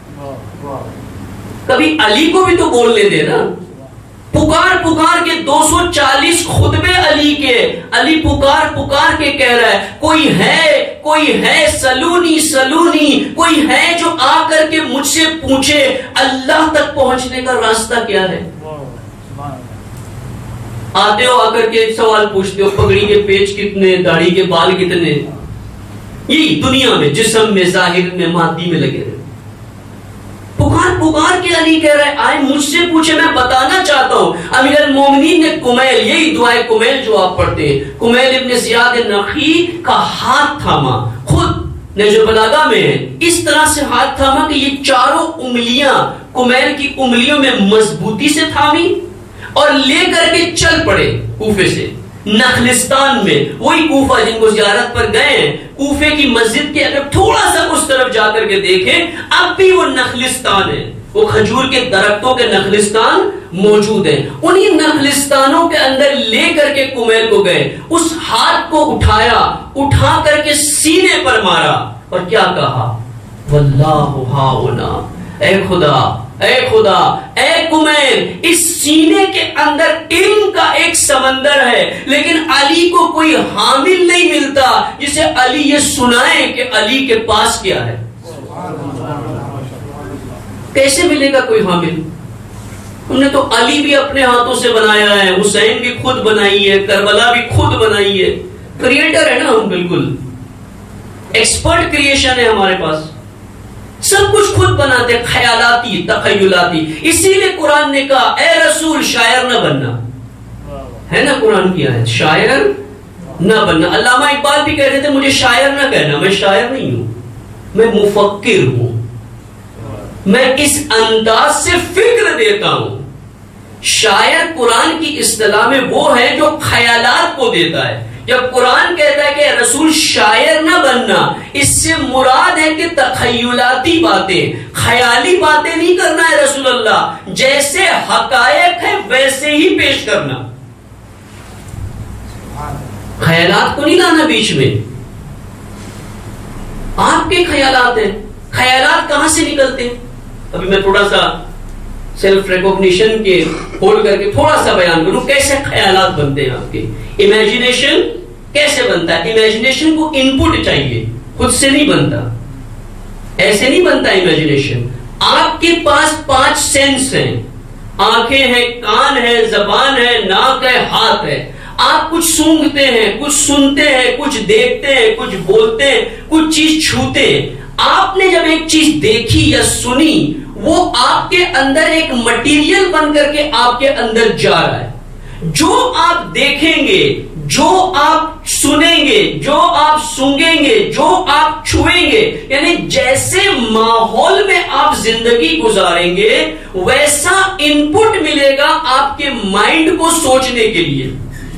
کبھی علی کو بھی تو بولنے دے نا۔ پکار پکار کے دو سو چالیس خطبے علی کے، علی پکار پکار کے کہہ رہا ہے کوئی ہے، کوئی ہے سلونی سلونی، کوئی ہے جو آ کر کے مجھ سے پوچھے اللہ تک پہنچنے کا راستہ کیا ہے۔ آتے ہو آ کر کے سوال پوچھتے ہو پگڑی کے پیچ کتنے، داڑھی کے بال کتنے، یہی دنیا میں، جسم میں، ظاہر میں، مادی میں لگے رہے۔ پکار پکار کے علی کہہ رہا ہے آئے مجھ سے پوچھے، میں بتانا چاہتا ہوں۔ امیر المومنین نے کمیل، یہی دعائے کمیل جو آپ پڑھتے ہیں، کمیل ابن زیاد نخی کا ہاتھ تھاما، خود نہج البلاغہ میں ہے، اس طرح سے ہاتھ تھاما کہ یہ چاروں انگلیاں کمیل کی انگلیوں میں مضبوطی سے تھامی اور لے کر کے چل پڑے کوفے سے نخلستان میں، وہی کوفہ جن کو زیارت پر گئے ہیں، کوفے کی مسجد کے اگر تھوڑا سا اس طرف جا کر کے دیکھیں اب بھی وہ نخلستان ہے، وہ کھجور کے درختوں کے نخلستان موجود ہیں، انہی نخلستانوں کے اندر لے کر کے کمیل کو گئے، اس ہاتھ کو اٹھایا، اٹھا کر کے سینے پر مارا اور کیا کہا، واللہ ہاؤنا، اے خدا اے خدا اے کمیل، اس سینے کے اندر علم کا ایک سمندر ہے، لیکن علی کو کوئی حامل نہیں ملتا جسے علی یہ سنائے کہ علی کے پاس کیا ہے۔ کیسے ملے گا کوئی حامل؟ ہم نے تو علی بھی اپنے ہاتھوں سے بنایا ہے، حسین بھی خود بنائی ہے، کربلا بھی خود بنائی ہے، کریٹر ہے نا ہم، بالکل ایکسپرٹ کریشن ہے ہمارے پاس، سب کچھ خود بناتے، خیالاتی تخیلاتی۔ اسی لیے قرآن نے کہا اے رسول شاعر نہ بننا، ہے نا قرآن کی آیت، شاعر نہ بننا۔ علامہ اقبال بھی کہتے تھے مجھے شاعر نہ کہنا، میں شاعر نہیں ہوں، میں مفکر ہوں، میں اس انداز سے فکر دیتا ہوں۔ شاعر قرآن کی اصطلاح میں وہ ہے جو خیالات کو دیتا ہے۔ جب قرآن کہتا ہے کہ رسول شاعر نہ بننا، اس سے مراد ہے کہ تخیلاتی باتیں، خیالی باتیں نہیں کرنا ہے رسول اللہ، جیسے حقائق ہے ویسے ہی پیش کرنا، خیالات کو نہیں لانا بیچ میں۔ آپ کے خیالات ہیں، خیالات کہاں سے نکلتے ہیں؟ ابھی میں تھوڑا سا سیلف ریکوگنیشن کے ہولڈ کر کے تھوڑا سا بیان کروں کیسے خیالات بنتے ہیں آپ کے. امیجنیشن کیسے بنتا ہے؟ امیجنیشن کو ان پٹ چاہیے, خود سے نہیں بنتا, ایسے نہیں بنتا امیجنیشن. آپ کے پاس پانچ سینس ہیں, آنکھیں ہیں, کان ہے, زبان ہے, ناک ہے, ہاتھ ہے. آپ کچھ سونگھتے ہیں, کچھ سنتے ہیں, کچھ دیکھتے ہیں, کچھ بولتے ہیں, کچھ چیز چھوتے ہیں. آپ نے جب ایک چیز دیکھی یا سنی, وہ آپ کے اندر ایک مٹیریل بن کر کے آپ کے اندر جا رہا ہے. جو آپ دیکھیں گے, جو آپ سنیں گے, جو آپ سونگیں گے, جو آپ چھوئیں گے, یعنی جیسے ماحول میں آپ زندگی گزاریں گے ویسا ان پٹ ملے گا آپ کے مائنڈ کو سوچنے کے لیے,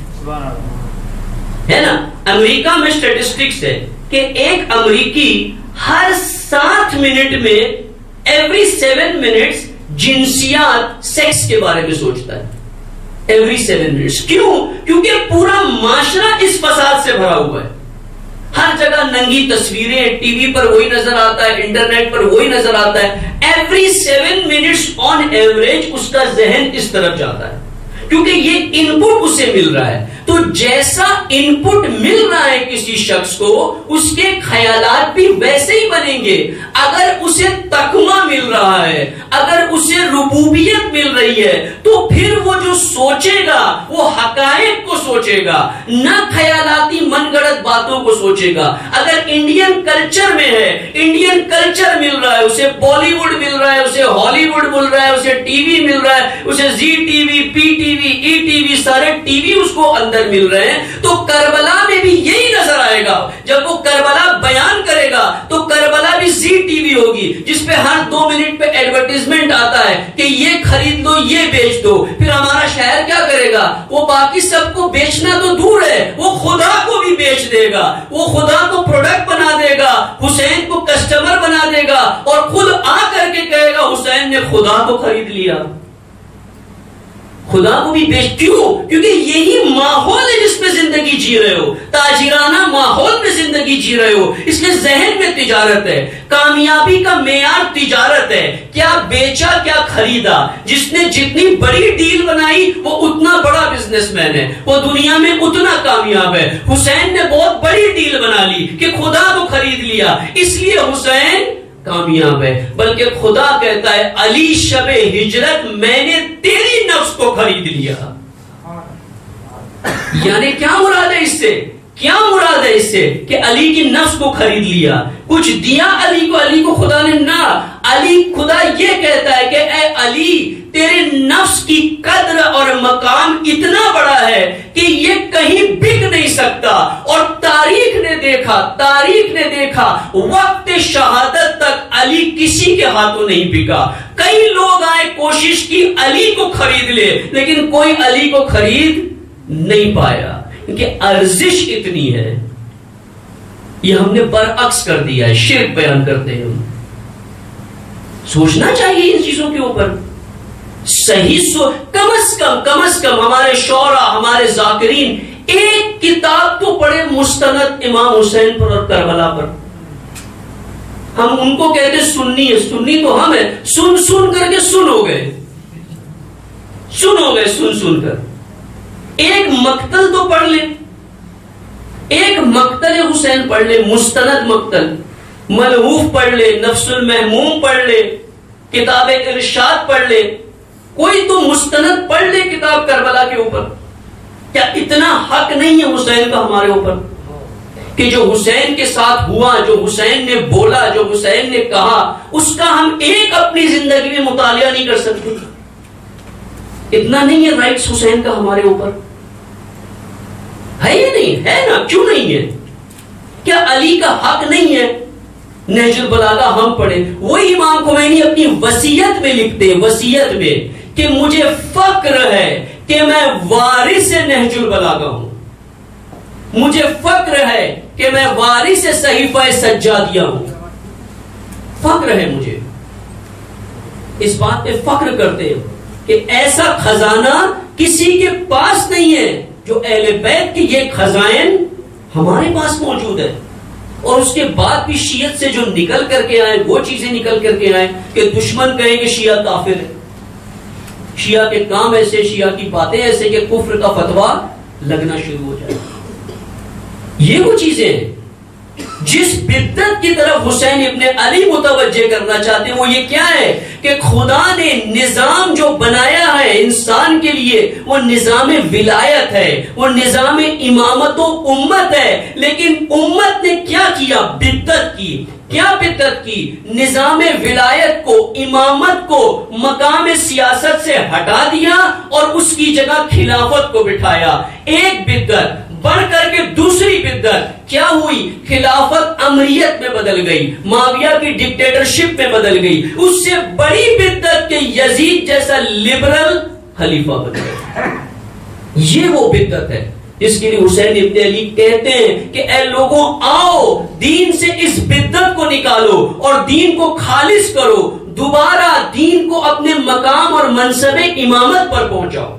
ہے نا. امریکہ میں اسٹیٹسٹکس ہے کہ ایک امریکی ہر سات منٹ میں ایوری سیون منٹس جنسیات سیکس کے بارے میں سوچتا ہے. Every seven minutes. کیوں؟ کیونکہ پورا معاشرہ اس فساد سے بھرا ہوا ہے. ہر جگہ ننگی تصویریں, ٹی وی پر وہی نظر آتا ہے, انٹرنیٹ پر وہی نظر آتا ہے. Every seven minutes on average اس کا ذہن اس طرف جاتا ہے کیونکہ یہ ان پٹ اسے مل رہا ہے. تو جیسا ان پٹ مل رہا ہے کسی شخص کو, اس کے خیالات بھی ویسے ہی بنیں گے. اگر اسے تقویٰ مل رہا ہے, اگر اسے ربوبیت مل رہی ہے, تو پھر وہ جو سوچے گا وہ حقائق کو سوچے گا, نہ خیالاتی من گڑت باتوں کو سوچے گا. اگر انڈین کلچر میں ہے, انڈین کلچر مل رہا ہے, اسے بالی ووڈ مل رہا ہے, اسے ہالی ووڈ مل رہا ہے, اسے ٹی وی مل رہا ہے, اسے Zee T V, P T V, E T V, سارے ٹی وی اس کو اندر مل رہے ہیں, تو کربلا میں بھی یہی نظر آئے گا. جب وہ کربلا بیان کرے گا تو کربلا بھی زی ٹی وی ہوگی جس پہ ہر دو منٹ پہ ایڈورٹیزمنٹ آتا ہے کہ یہ خرید لو, یہ بیچ دو. پھر ہمارا شہر کیا کرے گا؟ وہ باقی سب کو بیچنا تو دور ہے, وہ خدا کو بھی بیچ دے گا, وہ خدا کو پروڈکٹ بنا دے گا, حسین کو کسٹمر بنا دے گا, اور خود آ کر کے کہے گا حسین نے خدا کو خرید لیا, خدا کو بھی بیچ. کیوں؟ کیونکہ یہی ماحول ہے جس میں زندگی جی رہے ہو, تاجرانہ ماحول میں زندگی جی رہے ہو. اس کے ذہن میں تجارت ہے. کامیابی کا معیار تجارت ہے. کیا بیچا, کیا خریدا. جس نے جتنی بڑی ڈیل بنائی وہ اتنا بڑا بزنس مین ہے, وہ دنیا میں اتنا کامیاب ہے. حسین نے بہت بڑی ڈیل بنا لی کہ خدا کو خرید لیا, اس لیے حسین کامیاب ہے. بلکہ خدا کہتا ہے علی شب ہجرت میں نے تیری نفس کو خرید لیا. یعنی کیا مراد ہے اس سے؟ کیا مراد ہے اس سے کہ علی کی نفس کو خرید لیا, کچھ دیا علی کو, علی کو خدا نے نہ. علی خدا یہ کہتا ہے کہ اے علی تیرے نفس کی قدر اور مقام اتنا بڑا ہے کہ یہ کہیں بک نہیں سکتا. اور تاریخ نے دیکھا, تاریخ نے دیکھا وقت شہادت تک علی کسی کے ہاتھوں نہیں بکا. کئی لوگ آئے, کوشش کی علی کو خرید لے, لیکن کوئی علی کو خرید نہیں پایا کیونکہ ارزش اتنی ہے. یہ ہم نے برعکس کر دیا ہے, شرک بیان کرتے ہیں. سوچنا چاہیے ان چیزوں کے اوپر. صحیح سو کم از کم کم از کم ہمارے شعراء, ہمارے ذاکرین ایک کتاب تو پڑھے مستند امام حسین پر اور کربلا پر. ہم ان کو کہتے سنی ہے, سنی تو ہم ہیں, سن سن کر کے سن ہو گئے, سن ہو گئے سن سن کر. ایک مقتل تو پڑھ لے, ایک مقتل حسین پڑھ لے, مستند مقتل. ملہوف پڑھ لے, نفس المحموم پڑھ لے, کتاب ارشاد پڑھ لے, کوئی تو مستند پڑھ لے کتاب کربلا کے اوپر. کیا اتنا حق نہیں ہے حسین کا ہمارے اوپر کہ جو حسین کے ساتھ ہوا, جو حسین نے بولا, جو حسین نے کہا, اس کا ہم ایک اپنی زندگی میں مطالعہ نہیں کر سکتے؟ اتنا نہیں ہے رائٹس حسین کا ہمارے اوپر؟ ہے یا نہیں ہے؟ نا, کیوں نہیں ہے؟ کیا علی کا حق نہیں ہے نہج البلاغہ ہم پڑھیں؟ وہی امام خمینی اپنی وصیت میں لکھتے ہیں, وصیت میں, کہ مجھے فخر ہے کہ میں وارث نہج البلاغہ ہوں, مجھے فخر ہے کہ میں وارث صحیفہ سجادیہ ہوں. فخر ہے مجھے, اس بات پہ فخر کرتے ہیں کہ ایسا خزانہ کسی کے پاس نہیں ہے جو اہل بیت کے یہ خزائن ہمارے پاس موجود ہے. اور اس کے بعد بھی شیعت سے جو نکل کر کے آئے وہ چیزیں نکل کر کے آئے کہ دشمن کہیں کہ شیعہ کافر ہے، شیعہ کے کام ایسے، شیعہ کی باتیں ایسے کہ کفر کا فتویٰ لگنا شروع ہو جائے. یہ وہ چیزیں ہیں جس بدعت کی طرف حسین ابن علی متوجہ کرنا چاہتے ہیں. وہ یہ کیا ہے کہ خدا نے نظام جو بنایا ہے انسان کے لیے وہ نظام ولایت ہے، وہ نظام امامت و امت ہے، لیکن امت نے کیا کیا؟ بدعت کی. کیا بدعت کی؟ نظام ولایت کو، امامت کو مقام سیاست سے ہٹا دیا اور اس کی جگہ خلافت کو بٹھایا. ایک بدعت بڑھ کر کے دوسری بدعت کیا ہوئی؟ خلافت امریت میں بدل گئی، معاویہ کی ڈکٹیٹرشپ میں بدل گئی. اس سے بڑی بدعت کہ یزید جیسا لبرل خلیفہ بن گیا. یہ وہ بدعت ہے جس کے لیے حسین ابن علی کہتے ہیں کہ اے لوگوں آؤ دین سے اس بدعت کو نکالو اور دین کو خالص کرو، دوبارہ دین کو اپنے مقام اور منصب امامت پر پہنچاؤ.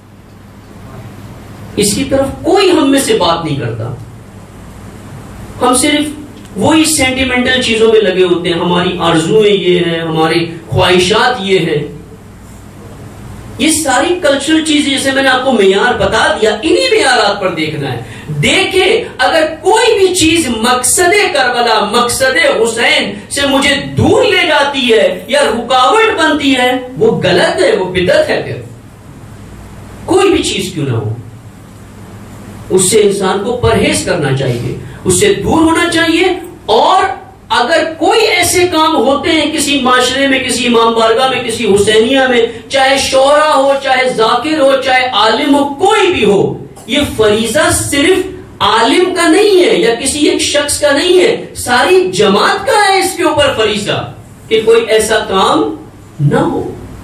اس کی طرف کوئی ہم میں سے بات نہیں کرتا. ہم صرف وہی سینٹیمنٹل چیزوں میں لگے ہوتے ہیں. ہماری آرزویں یہ ہیں، ہماری خواہشات یہ ہیں. یہ ساری کلچرل چیزیں جیسے میں نے آپ کو معیار بتا دیا، انہی معیارات پر دیکھنا ہے. دیکھیں اگر کوئی بھی چیز مقصد کربلا، مقصد حسین سے مجھے دور لے جاتی ہے یا رکاوٹ بنتی ہے وہ غلط ہے، وہ بدعت ہے. پھر کوئی بھی چیز کیوں نہ ہو اس سے انسان کو پرہیز کرنا چاہیے، اس سے دور ہونا چاہیے. اور اگر کوئی ایسے کام ہوتے ہیں کسی معاشرے میں، کسی امام بارگاہ میں، کسی حسینیہ میں، چاہے شعرا ہو، چاہے ذاکر ہو، چاہے عالم ہو، کوئی بھی ہو، یہ فریضہ صرف عالم کا نہیں ہے یا کسی ایک شخص کا نہیں ہے، ساری جماعت کا ہے اس کے اوپر فریضہ کہ کوئی ایسا کام نہ ہو.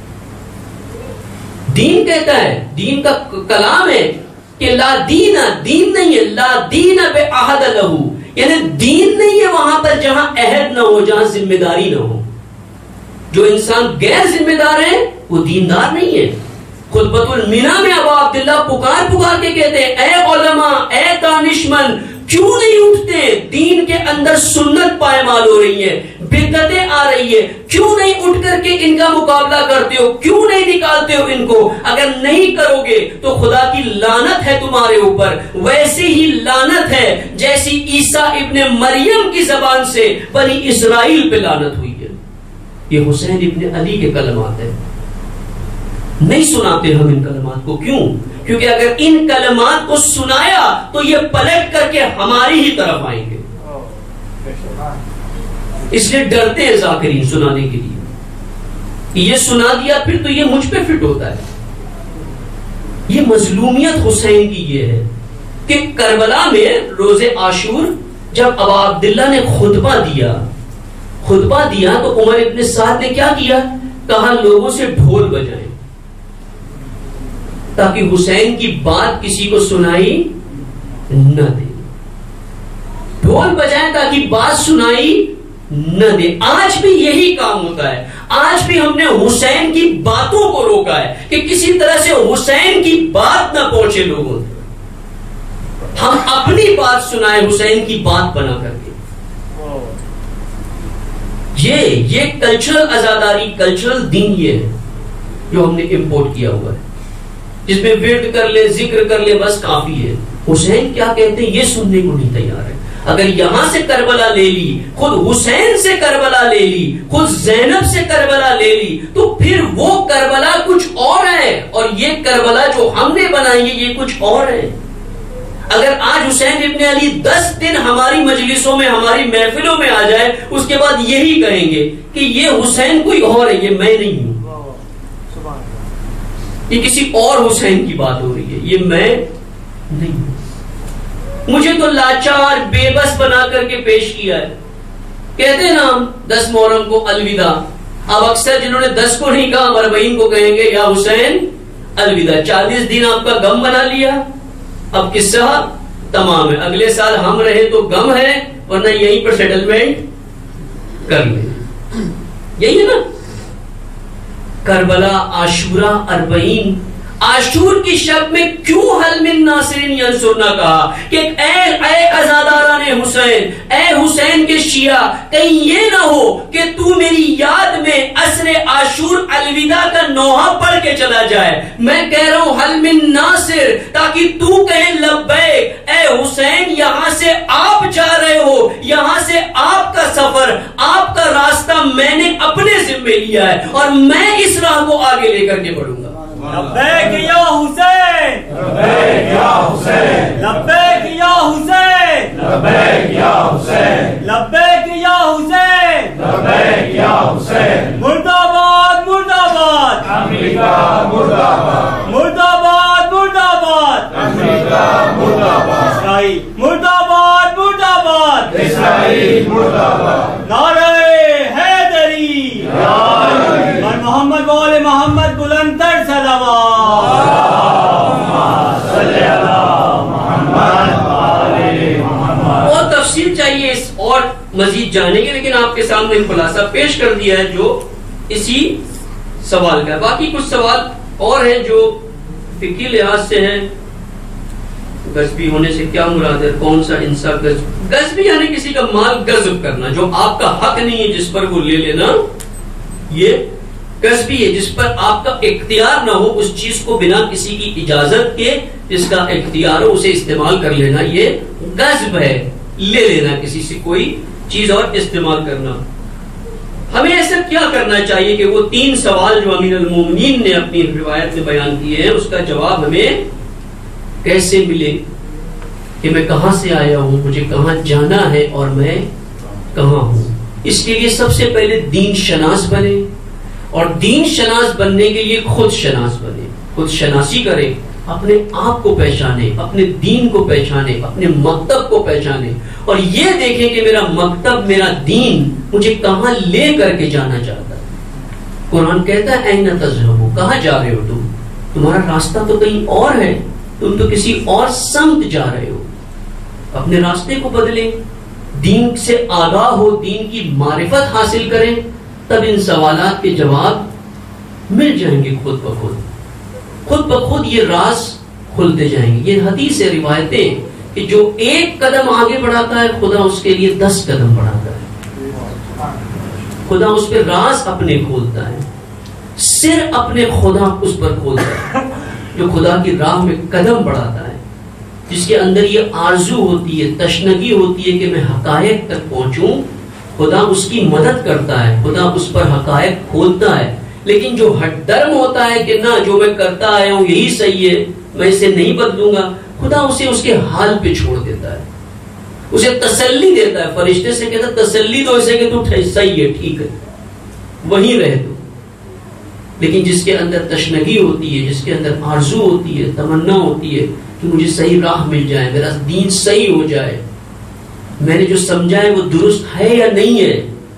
دین کہتا ہے، دین کا کلام ہے کہ لا دین، دین نہیں ہے، لا دین بے عہد لہو، یعنی دین نہیں ہے وہاں پر جہاں عہد نہ ہو، جہاں ذمہ داری نہ ہو. جو انسان غیر ذمہ دار ہے وہ دیندار نہیں ہے. خطبۃ المنہ میں ابو عبداللہ پکار پکار کے کہتے ہیں اے علماء، اے دانشمند، کیوں نہیں اٹھتے؟ دین کے اندر سنت پائمال ہو رہی ہے، بدعتیں آ رہی ہے، کیوں نہیں اٹھ کر کے ان کا مقابلہ کرتے ہو؟ کیوں نہیں نکالتے ہو ان کو؟ اگر نہیں کرو گے تو خدا کی لعنت ہے تمہارے اوپر، ویسے ہی لعنت ہے جیسی عیسیٰ ابن مریم کی زبان سے بنی اسرائیل پہ لعنت ہوئی ہے. یہ حسین ابن علی کے کلمات ہیں. نہیں سناتے ہم ان کلمات کو. کیوں؟ کیونکہ اگر ان کلمات کو سنایا تو یہ پلٹ کر کے ہماری ہی طرف آئیں گے، اس لیے ڈرتے ہیں ذاکرین سنانے کے لیے. یہ سنا دیا پھر تو یہ مجھ پہ فٹ ہوتا ہے. یہ مظلومیت حسین کی یہ ہے کہ کربلا میں روز عاشور جب ابا عبداللہ نے خطبہ دیا خطبہ دیا تو عمر ابن سعد نے کیا کیا؟ کہا لوگوں سے ڈھول بجائیں تاکہ حسین کی بات کسی کو سنائی نہ دے. ڈھول بجائیں تاکہ بات سنائی نہ دے. آج بھی یہی کام ہوتا ہے. آج بھی ہم نے حسین کی باتوں کو روکا ہے کہ کسی طرح سے حسین کی بات نہ پہنچے لوگوں تک. ہم اپنی بات سنائیں حسین کی بات بنا کر کے. یہ یہ کلچرل آزاداری، کلچرل دین یہ ہے جو ہم نے امپورٹ کیا ہوا ہے، جس میں ورد کر لے، ذکر کر لے، بس کافی ہے. حسین کیا کہتے ہیں یہ سننے کو نہیں تیار ہے. اگر یہاں سے کربلا لے لی، خود حسین سے کربلا لے لی، خود زینب سے کربلا لے لی، تو پھر وہ کربلا کچھ اور ہے اور یہ کربلا جو ہم نے بنائی ہے یہ کچھ اور ہے. اگر آج حسین ابن علی دس دن ہماری مجلسوں میں، ہماری محفلوں میں آ جائے، اس کے بعد یہی کہیں گے کہ یہ حسین کوئی اور ہے، یہ میں نہیں ہوں، یہ کسی اور حسین کی بات ہو رہی ہے، یہ میں نہیں ہوں. مجھے تو لاچار بے بس بنا کر کے پیش کیا ہے. کہتے ہیں نا ہم دس محرم کو الوداع. اب اکثر جنہوں نے دس کو نہیں کہا اربعین کو کہیں گے یا حسین الوداع. چالیس دن آپ کا غم بنا لیا، اب قصہ تمام ہے. اگلے سال ہم رہے تو غم ہے، ورنہ یہیں پر سیٹلمنٹ کر لیں. یہی ہے نا. کربلا، عاشورہ، اربعین. عاشور کی شب میں کیوں حل من ناصرین ینصرنا کہا کہ اے اے عزاداران حسین، اے حسین حسین کے شیعہ کہیں یہ نہ ہو کہ تو میری یاد میں عصر عاشور الوداع کا نوحہ پڑھ کے چلا جائے. میں کہہ رہا ہوں حل من ناصر، تاکہ تو کہے لبیک اے حسین، یہاں سے آپ جا رہے ہو، یہاں سے آپ کا سفر، آپ کا راستہ میں نے اپنے ذمہ لیا ہے اور میں اس راہ کو آگے لے کر کے بڑھوں گا. لبیک یا حسین، لبیک یا حسین، لبیک یا حسین، لبیک یا حسین، لبیک یا حسین، لبیک یا حسین. مرد آباد مرد آباد امریکہ، مرد آباد مرد آباد مرد آباد امریکہ، مرد آباد اسرائیل، مرد آباد مرد آباد اسرائیل، مرد آباد. نعرہ حیدری، اور محمد وآل محمد بلند تر صلوات. اور تفصیل چاہیے اس اور مزید جانے کے، لیکن آپ کے سامنے خلاصہ پیش کر دیا ہے جو اسی سوال کا. باقی کچھ سوال اور ہیں جو فقہی لحاظ سے ہیں. غصبی ہونے سے کیا مراد ہے؟ کون سا انصاف؟ غصبی یعنی کسی کا مال غصب کرنا، جو آپ کا حق نہیں ہے جس پر وہ لے لینا، یہ غصبی ہے. جس پر آپ کا اختیار نہ ہو، اس چیز کو بنا کسی کی اجازت کے جس کا اختیار ہو اسے استعمال کر لینا، یہ غصب ہے. لے لینا کسی سے کوئی چیز اور استعمال کرنا. ہمیں ایسا کیا کرنا چاہیے کہ وہ تین سوال جو امیر المومنین نے اپنی روایت میں بیان کیے ہیں اس کا جواب ہمیں کیسے ملے؟ کہ میں کہاں سے آیا ہوں، مجھے کہاں جانا ہے اور میں کہاں ہوں. اس کے لیے سب سے پہلے دین شناس بنے، اور دین شناس بننے کے لیے خود شناس بنے، خود شناسی کرے، اپنے آپ کو پہچانے، اپنے دین کو پہچانے، اپنے مکتب کو پہچانے، اور یہ دیکھیں کہ میرا مکتب، میرا دین مجھے کہاں لے کر کے جانا چاہتا ہے. قرآن کہتا ہے این تذہبوا، کہاں جا رہے ہو تم؟ تمہارا راستہ تو کہیں اور ہے، تم تو کسی اور سمت جا رہے ہو. اپنے راستے کو بدلیں، دین سے آگاہ ہو، دین کی معرفت حاصل کریں، تب ان سوالات کے جواب مل جائیں گے خود بخود. خود بخود یہ راز کھلتے جائیں گے. یہ حدیث ہے، روایتیں کہ جو ایک قدم آگے بڑھاتا ہے خدا اس کے لیے دس قدم بڑھاتا ہے. خدا اس پہ راز اپنے کھولتا ہے، سر اپنے خدا اس پر کھولتا ہے. جو خدا کی راہ میں قدم بڑھاتا ہے، جس کے اندر یہ آرزو ہوتی ہے، تشنگی ہوتی ہے کہ میں حقائق تک پہنچوں، خدا اس کی مدد کرتا ہے، خدا اس پر حقائق کھولتا ہے. لیکن جو ہٹ درم ہوتا ہے کہ نہ، جو میں کرتا آیا ہوں یہی صحیح ہے، میں اسے نہیں بدلوں گا، خدا اسے اس کے حال پہ چھوڑ دیتا ہے، اسے تسلی دیتا ہے. فرشتے سے کہتا ہے تسلی دو اسے کہ تو صحیح ہے، ٹھیک ہے، وہیں رہ دو. لیکن جس کے اندر تشنگی ہوتی ہے، جس کے اندر آرزو ہوتی ہے، تمنا ہوتی ہے کہ مجھے صحیح راہ مل جائے، میرا دین صحیح ہو جائے، میں نے جو سمجھا ہے وہ درست ہے یا نہیں ہے،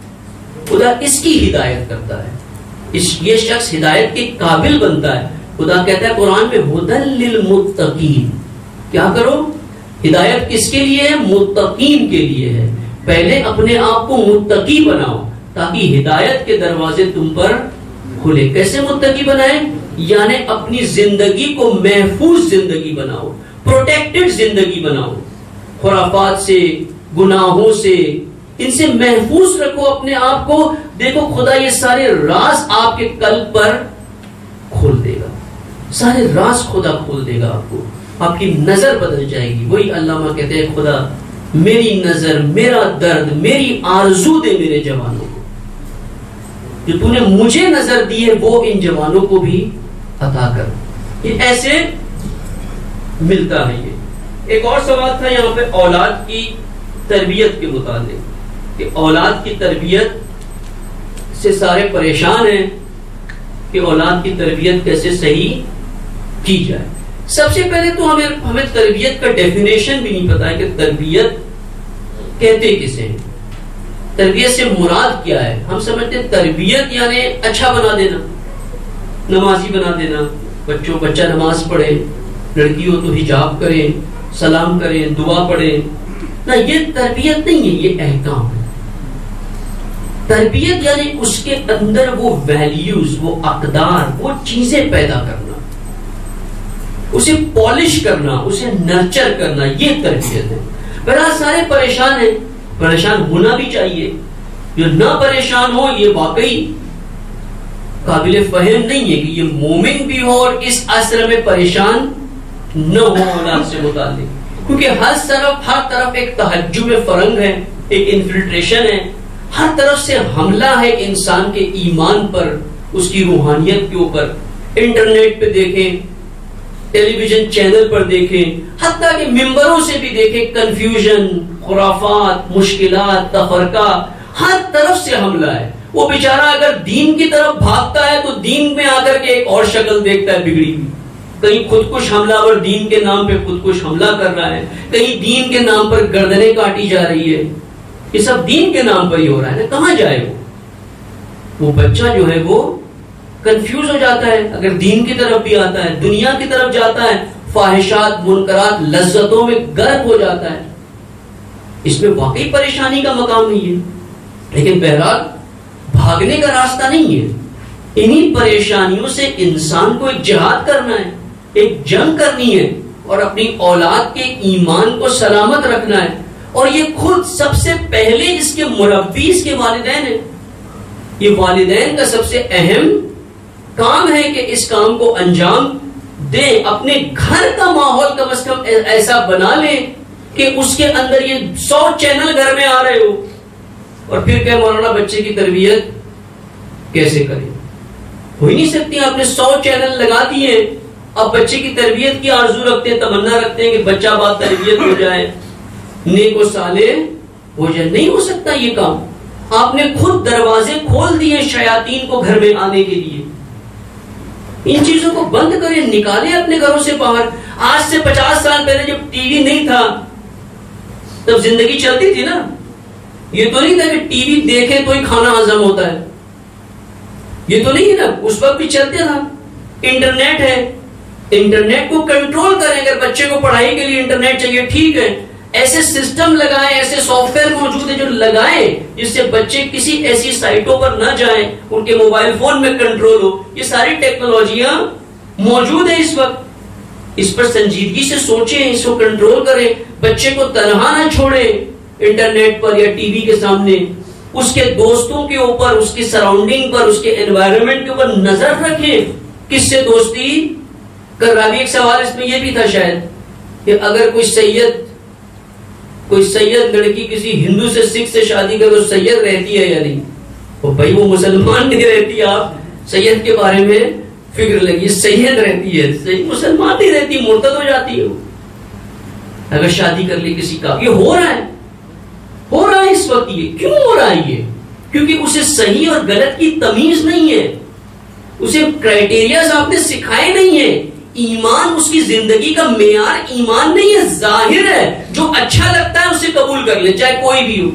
خدا اس کی ہدایت کرتا ہے. اس یہ شخص ہدایت کے قابل بنتا ہے. خدا کہتا ہے قرآن میں ہدی للمتقین. کیا کرو؟ ہدایت کس کے لیے ہے؟ متقین کے لیے ہے. پہلے اپنے آپ کو متقی بناؤ تاکہ ہدایت کے دروازے تم پر کھلے. کیسے متقی بنائیں؟ یعنی اپنی زندگی کو محفوظ زندگی بناؤ، پروٹیکٹڈ زندگی بناؤ. خرافات سے، گناہوں سے، ان سے محفوظ رکھو اپنے آپ کو. دیکھو خدا یہ سارے راز آپ کے قلب پر کھول دے گا، سارے راز خدا کھول دے گا آپ کو. آپ کی نظر بدل جائے گی. وہی علامہ کہتے ہیں خدا میری نظر، میرا درد، میری آرزو دے میرے جوانوں کو. جو تو نے مجھے نظر دی ہے وہ ان جوانوں کو بھی عطا کر. یہ ایسے ملتا ہے. یہ ایک اور سوال تھا یہاں پہ اولاد کی تربیت کے متعلق، کہ اولاد کی تربیت سے سارے پریشان ہیں کہ اولاد کی تربیت کیسے صحیح کی جائے. سب سے پہلے تو ہمیں ہمیں تربیت کا ڈیفینیشن بھی نہیں پتا ہے کہ تربیت کہتے کسے ہیں، تربیت سے مراد کیا ہے. ہم سمجھتے ہیں تربیت یعنی اچھا بنا دینا، نمازی بنا دینا، بچوں بچہ نماز پڑھے، لڑکی ہو تو حجاب کرے، سلام کرے، دعا پڑھے. نہ، یہ تربیت نہیں ہے، یہ احکام ہے. تربیت یعنی اس کے اندر وہ ویلیوز، وہ اقدار، وہ چیزیں پیدا کرنا، اسے پالش کرنا، اسے نرچر کرنا، یہ تربیت ہے. بہرحال سارے پریشان ہیں پریشان ہونا بھی چاہیے. جو نہ پریشان ہو یہ واقعی قابل فہم نہیں ہے کہ یہ مومن بھی ہو اور اس عصر میں پریشان نہ ہو اولاد سے متعلق. کیونکہ ہر طرف ہر طرف ایک تہجم فرنگ ہے, ایک انفلٹریشن ہے, ہر طرف سے حملہ ہے انسان کے ایمان پر, اس کی روحانیت کے اوپر. انٹرنیٹ پہ دیکھیں, ٹیلی ویژن چینل پر دیکھیں, حتیٰ کہ ممبروں سے بھی دیکھیں, کنفیوژن, خرافات, مشکلات, تفرقہ, ہر طرف سے حملہ ہے. وہ بیچارہ اگر دین کی طرف بھاگتا ہے تو دین میں آ کر کے ایک اور شکل دیکھتا ہے بگڑی ہوئی. کہیں خودکش حملہ اور دین کے نام پہ خودکش حملہ کر رہا ہے, کہیں دین کے نام پر گردنیں کاٹی جا رہی ہے. یہ سب دین کے نام پر ہی ہو رہا ہے. کہاں جائے وہ وہ بچہ جو ہے وہ کنفیوز ہو جاتا ہے. اگر دین کی طرف بھی آتا ہے, دنیا کی طرف جاتا ہے, فاحشات, منکرات, لذتوں میں غرق ہو جاتا ہے. اس میں واقعی پریشانی کا مقام نہیں ہے. لیکن بہرحال بھاگنے کا راستہ نہیں ہے. انہی پریشانیوں سے انسان کو ایک جہاد کرنا ہے, ایک جنگ کرنی ہے, اور اپنی اولاد کے ایمان کو سلامت رکھنا ہے. اور یہ خود سب سے پہلے اس کے مربی اس کے والدین ہیں. یہ والدین کا سب سے اہم کام ہے کہ اس کام کو انجام دے. اپنے گھر کا ماحول کم از کم ایسا بنا لے کہ اس کے اندر یہ سو چینل گھر میں آ رہے ہو, اور پھر کہ مولانا بچے کی تربیت کیسے کریں. ہو ہی نہیں سکتی. آپ نے سو چینل لگا دیے, اب بچے کی تربیت کی آرزو رکھتے ہیں, تمنا رکھتے ہیں کہ بچہ بات تربیت ہو جائے, نیک و صالح ہو جائے. نہیں ہو سکتا یہ کام. آپ نے خود دروازے کھول دیے شیاطین کو گھر میں آنے کے لیے. ان چیزوں کو بند کریں, نکالیں اپنے گھروں سے باہر. آج سے پچاس سال پہلے جب ٹی وی نہیں تھا تب زندگی چلتی تھی نا. یہ تو نہیں تھا کہ ٹی وی دیکھیں تو ہی کھانا ہضم ہوتا ہے. یہ تو نہیں ہے نا, اس وقت بھی چلتے تھا. انٹرنیٹ ہے, انٹرنیٹ کو کنٹرول کریں. اگر بچے کو پڑھائی کے لیے انٹرنیٹ چاہیے ٹھیک ہے, ایسے سسٹم لگائیں, ایسے سافٹ ویئر موجود ہیں جو لگائیں جس سے بچے کسی ایسی سائٹوں پر نہ جائیں, ان کے موبائل فون میں کنٹرول ہو. یہ ساری ٹیکنالوجیاں موجود ہیں اس وقت. اس پر سنجیدگی سے سوچیں, اس کو کنٹرول کریں. بچے کو تنہا نہ چھوڑیں انٹرنیٹ پر یا ٹی وی کے سامنے. اس کے دوستوں کے اوپر, اس کی سراؤنڈنگ پر, اس کے انوائرمنٹ کے اوپر نظر رکھیں. کس سے دوستی کر رہا ہے. ایک سوال اس میں یہ بھی تھا شاید کہ اگر کوئی سید کوئی سید لڑکی کسی ہندو سے سکھ سے شادی کر, وہ سید رہتی ہے یا نہیں؟ وہ بھائی وہ مسلمان نہیں رہتی. آپ سید کے بارے میں فکر لگی, سید رہتی ہے, سید مسلمان نہیں رہتی, مرتد ہو جاتی ہے اگر شادی کر لی کسی کا. یہ ہو رہا ہے, ہو رہا ہے اس وقت. یہ کیوں ہو رہا ہے؟ یہ کیونکہ اسے صحیح اور غلط کی تمیز نہیں ہے, اسے کرائٹیریاز آپ نے سکھائے نہیں ہیں. ایمان اس کی زندگی کا معیار ایمان نہیں ہے, ظاہر ہے. جو اچھا لگتا ہے اسے قبول کر لے, چاہے کوئی بھی ہو.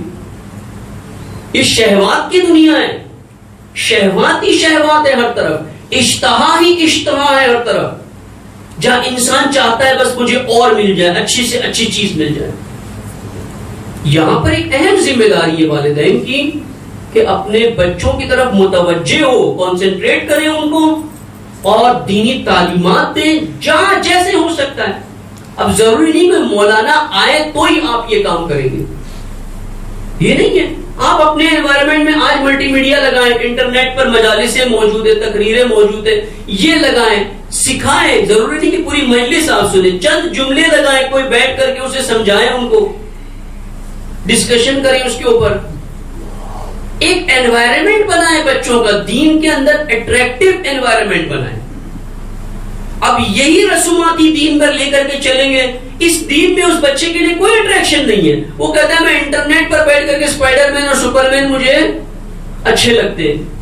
یہ شہوات کی دنیا ہے, شہوات ہی شہوات ہے ہر طرف, اشتہا ہی اشتہا ہے ہر طرف. جہاں انسان چاہتا ہے بس مجھے اور مل جائے, اچھی سے اچھی چیز مل جائے. یہاں پر ایک اہم ذمہ داری ہے والدین کی کہ اپنے بچوں کی طرف متوجہ ہو, کانسنٹریٹ کریں ان کو, اور دینی تعلیمات دیں جہاں جیسے ہو سکتا ہے. اب ضروری نہیں کہ مولانا آئے تو ہی آپ یہ کام کریں گے, یہ نہیں ہے. آپ اپنے انوائرمنٹ میں آج ملٹی میڈیا لگائیں, انٹرنیٹ پر مجالسیں موجود ہیں, تقریریں موجود ہیں, یہ لگائیں, سکھائیں. ضروری نہیں کہ پوری مجلس آپ سنیں, چند جملے لگائیں, کوئی بیٹھ کر کے اسے سمجھائیں, ان کو ڈسکشن کریں اس کے اوپر. ایک انوائرمنٹ بنائیں بچوں کا, دین کے اندر اٹریکٹیو انوائرمنٹ بنائیں. اب یہی رسوماتی دین پر لے کر کے چلیں گے, اس دین میں اس بچے کے لیے کوئی اٹریکشن نہیں ہے. وہ کہتا ہے میں انٹرنیٹ پر بیٹھ کر کے اسپائڈر مین اور سپر مین مجھے اچھے لگتے ہیں.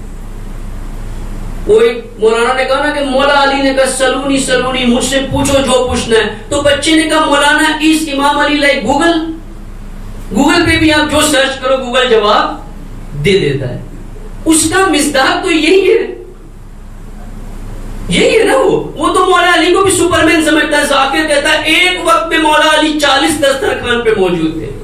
وہ ایک مولانا نے کہا نا کہ مولا علی نے کہا سلونی سلونی, مجھ سے پوچھو جو پوچھنا ہے. تو بچے نے کہا مولانا اس امام علی لائک گوگل, گوگل پہ بھی آپ جو سرچ کرو گوگل جواب دے دیتا ہے. اس کا مصداق تو یہی ہے, یہی ہے نا. وہ وہ تو مولا علی کو بھی سپرمین سمجھتا ہے. ذاکر کہتا ہے ایک وقت میں مولا علی چالیس دسترخوان پہ موجود تھے.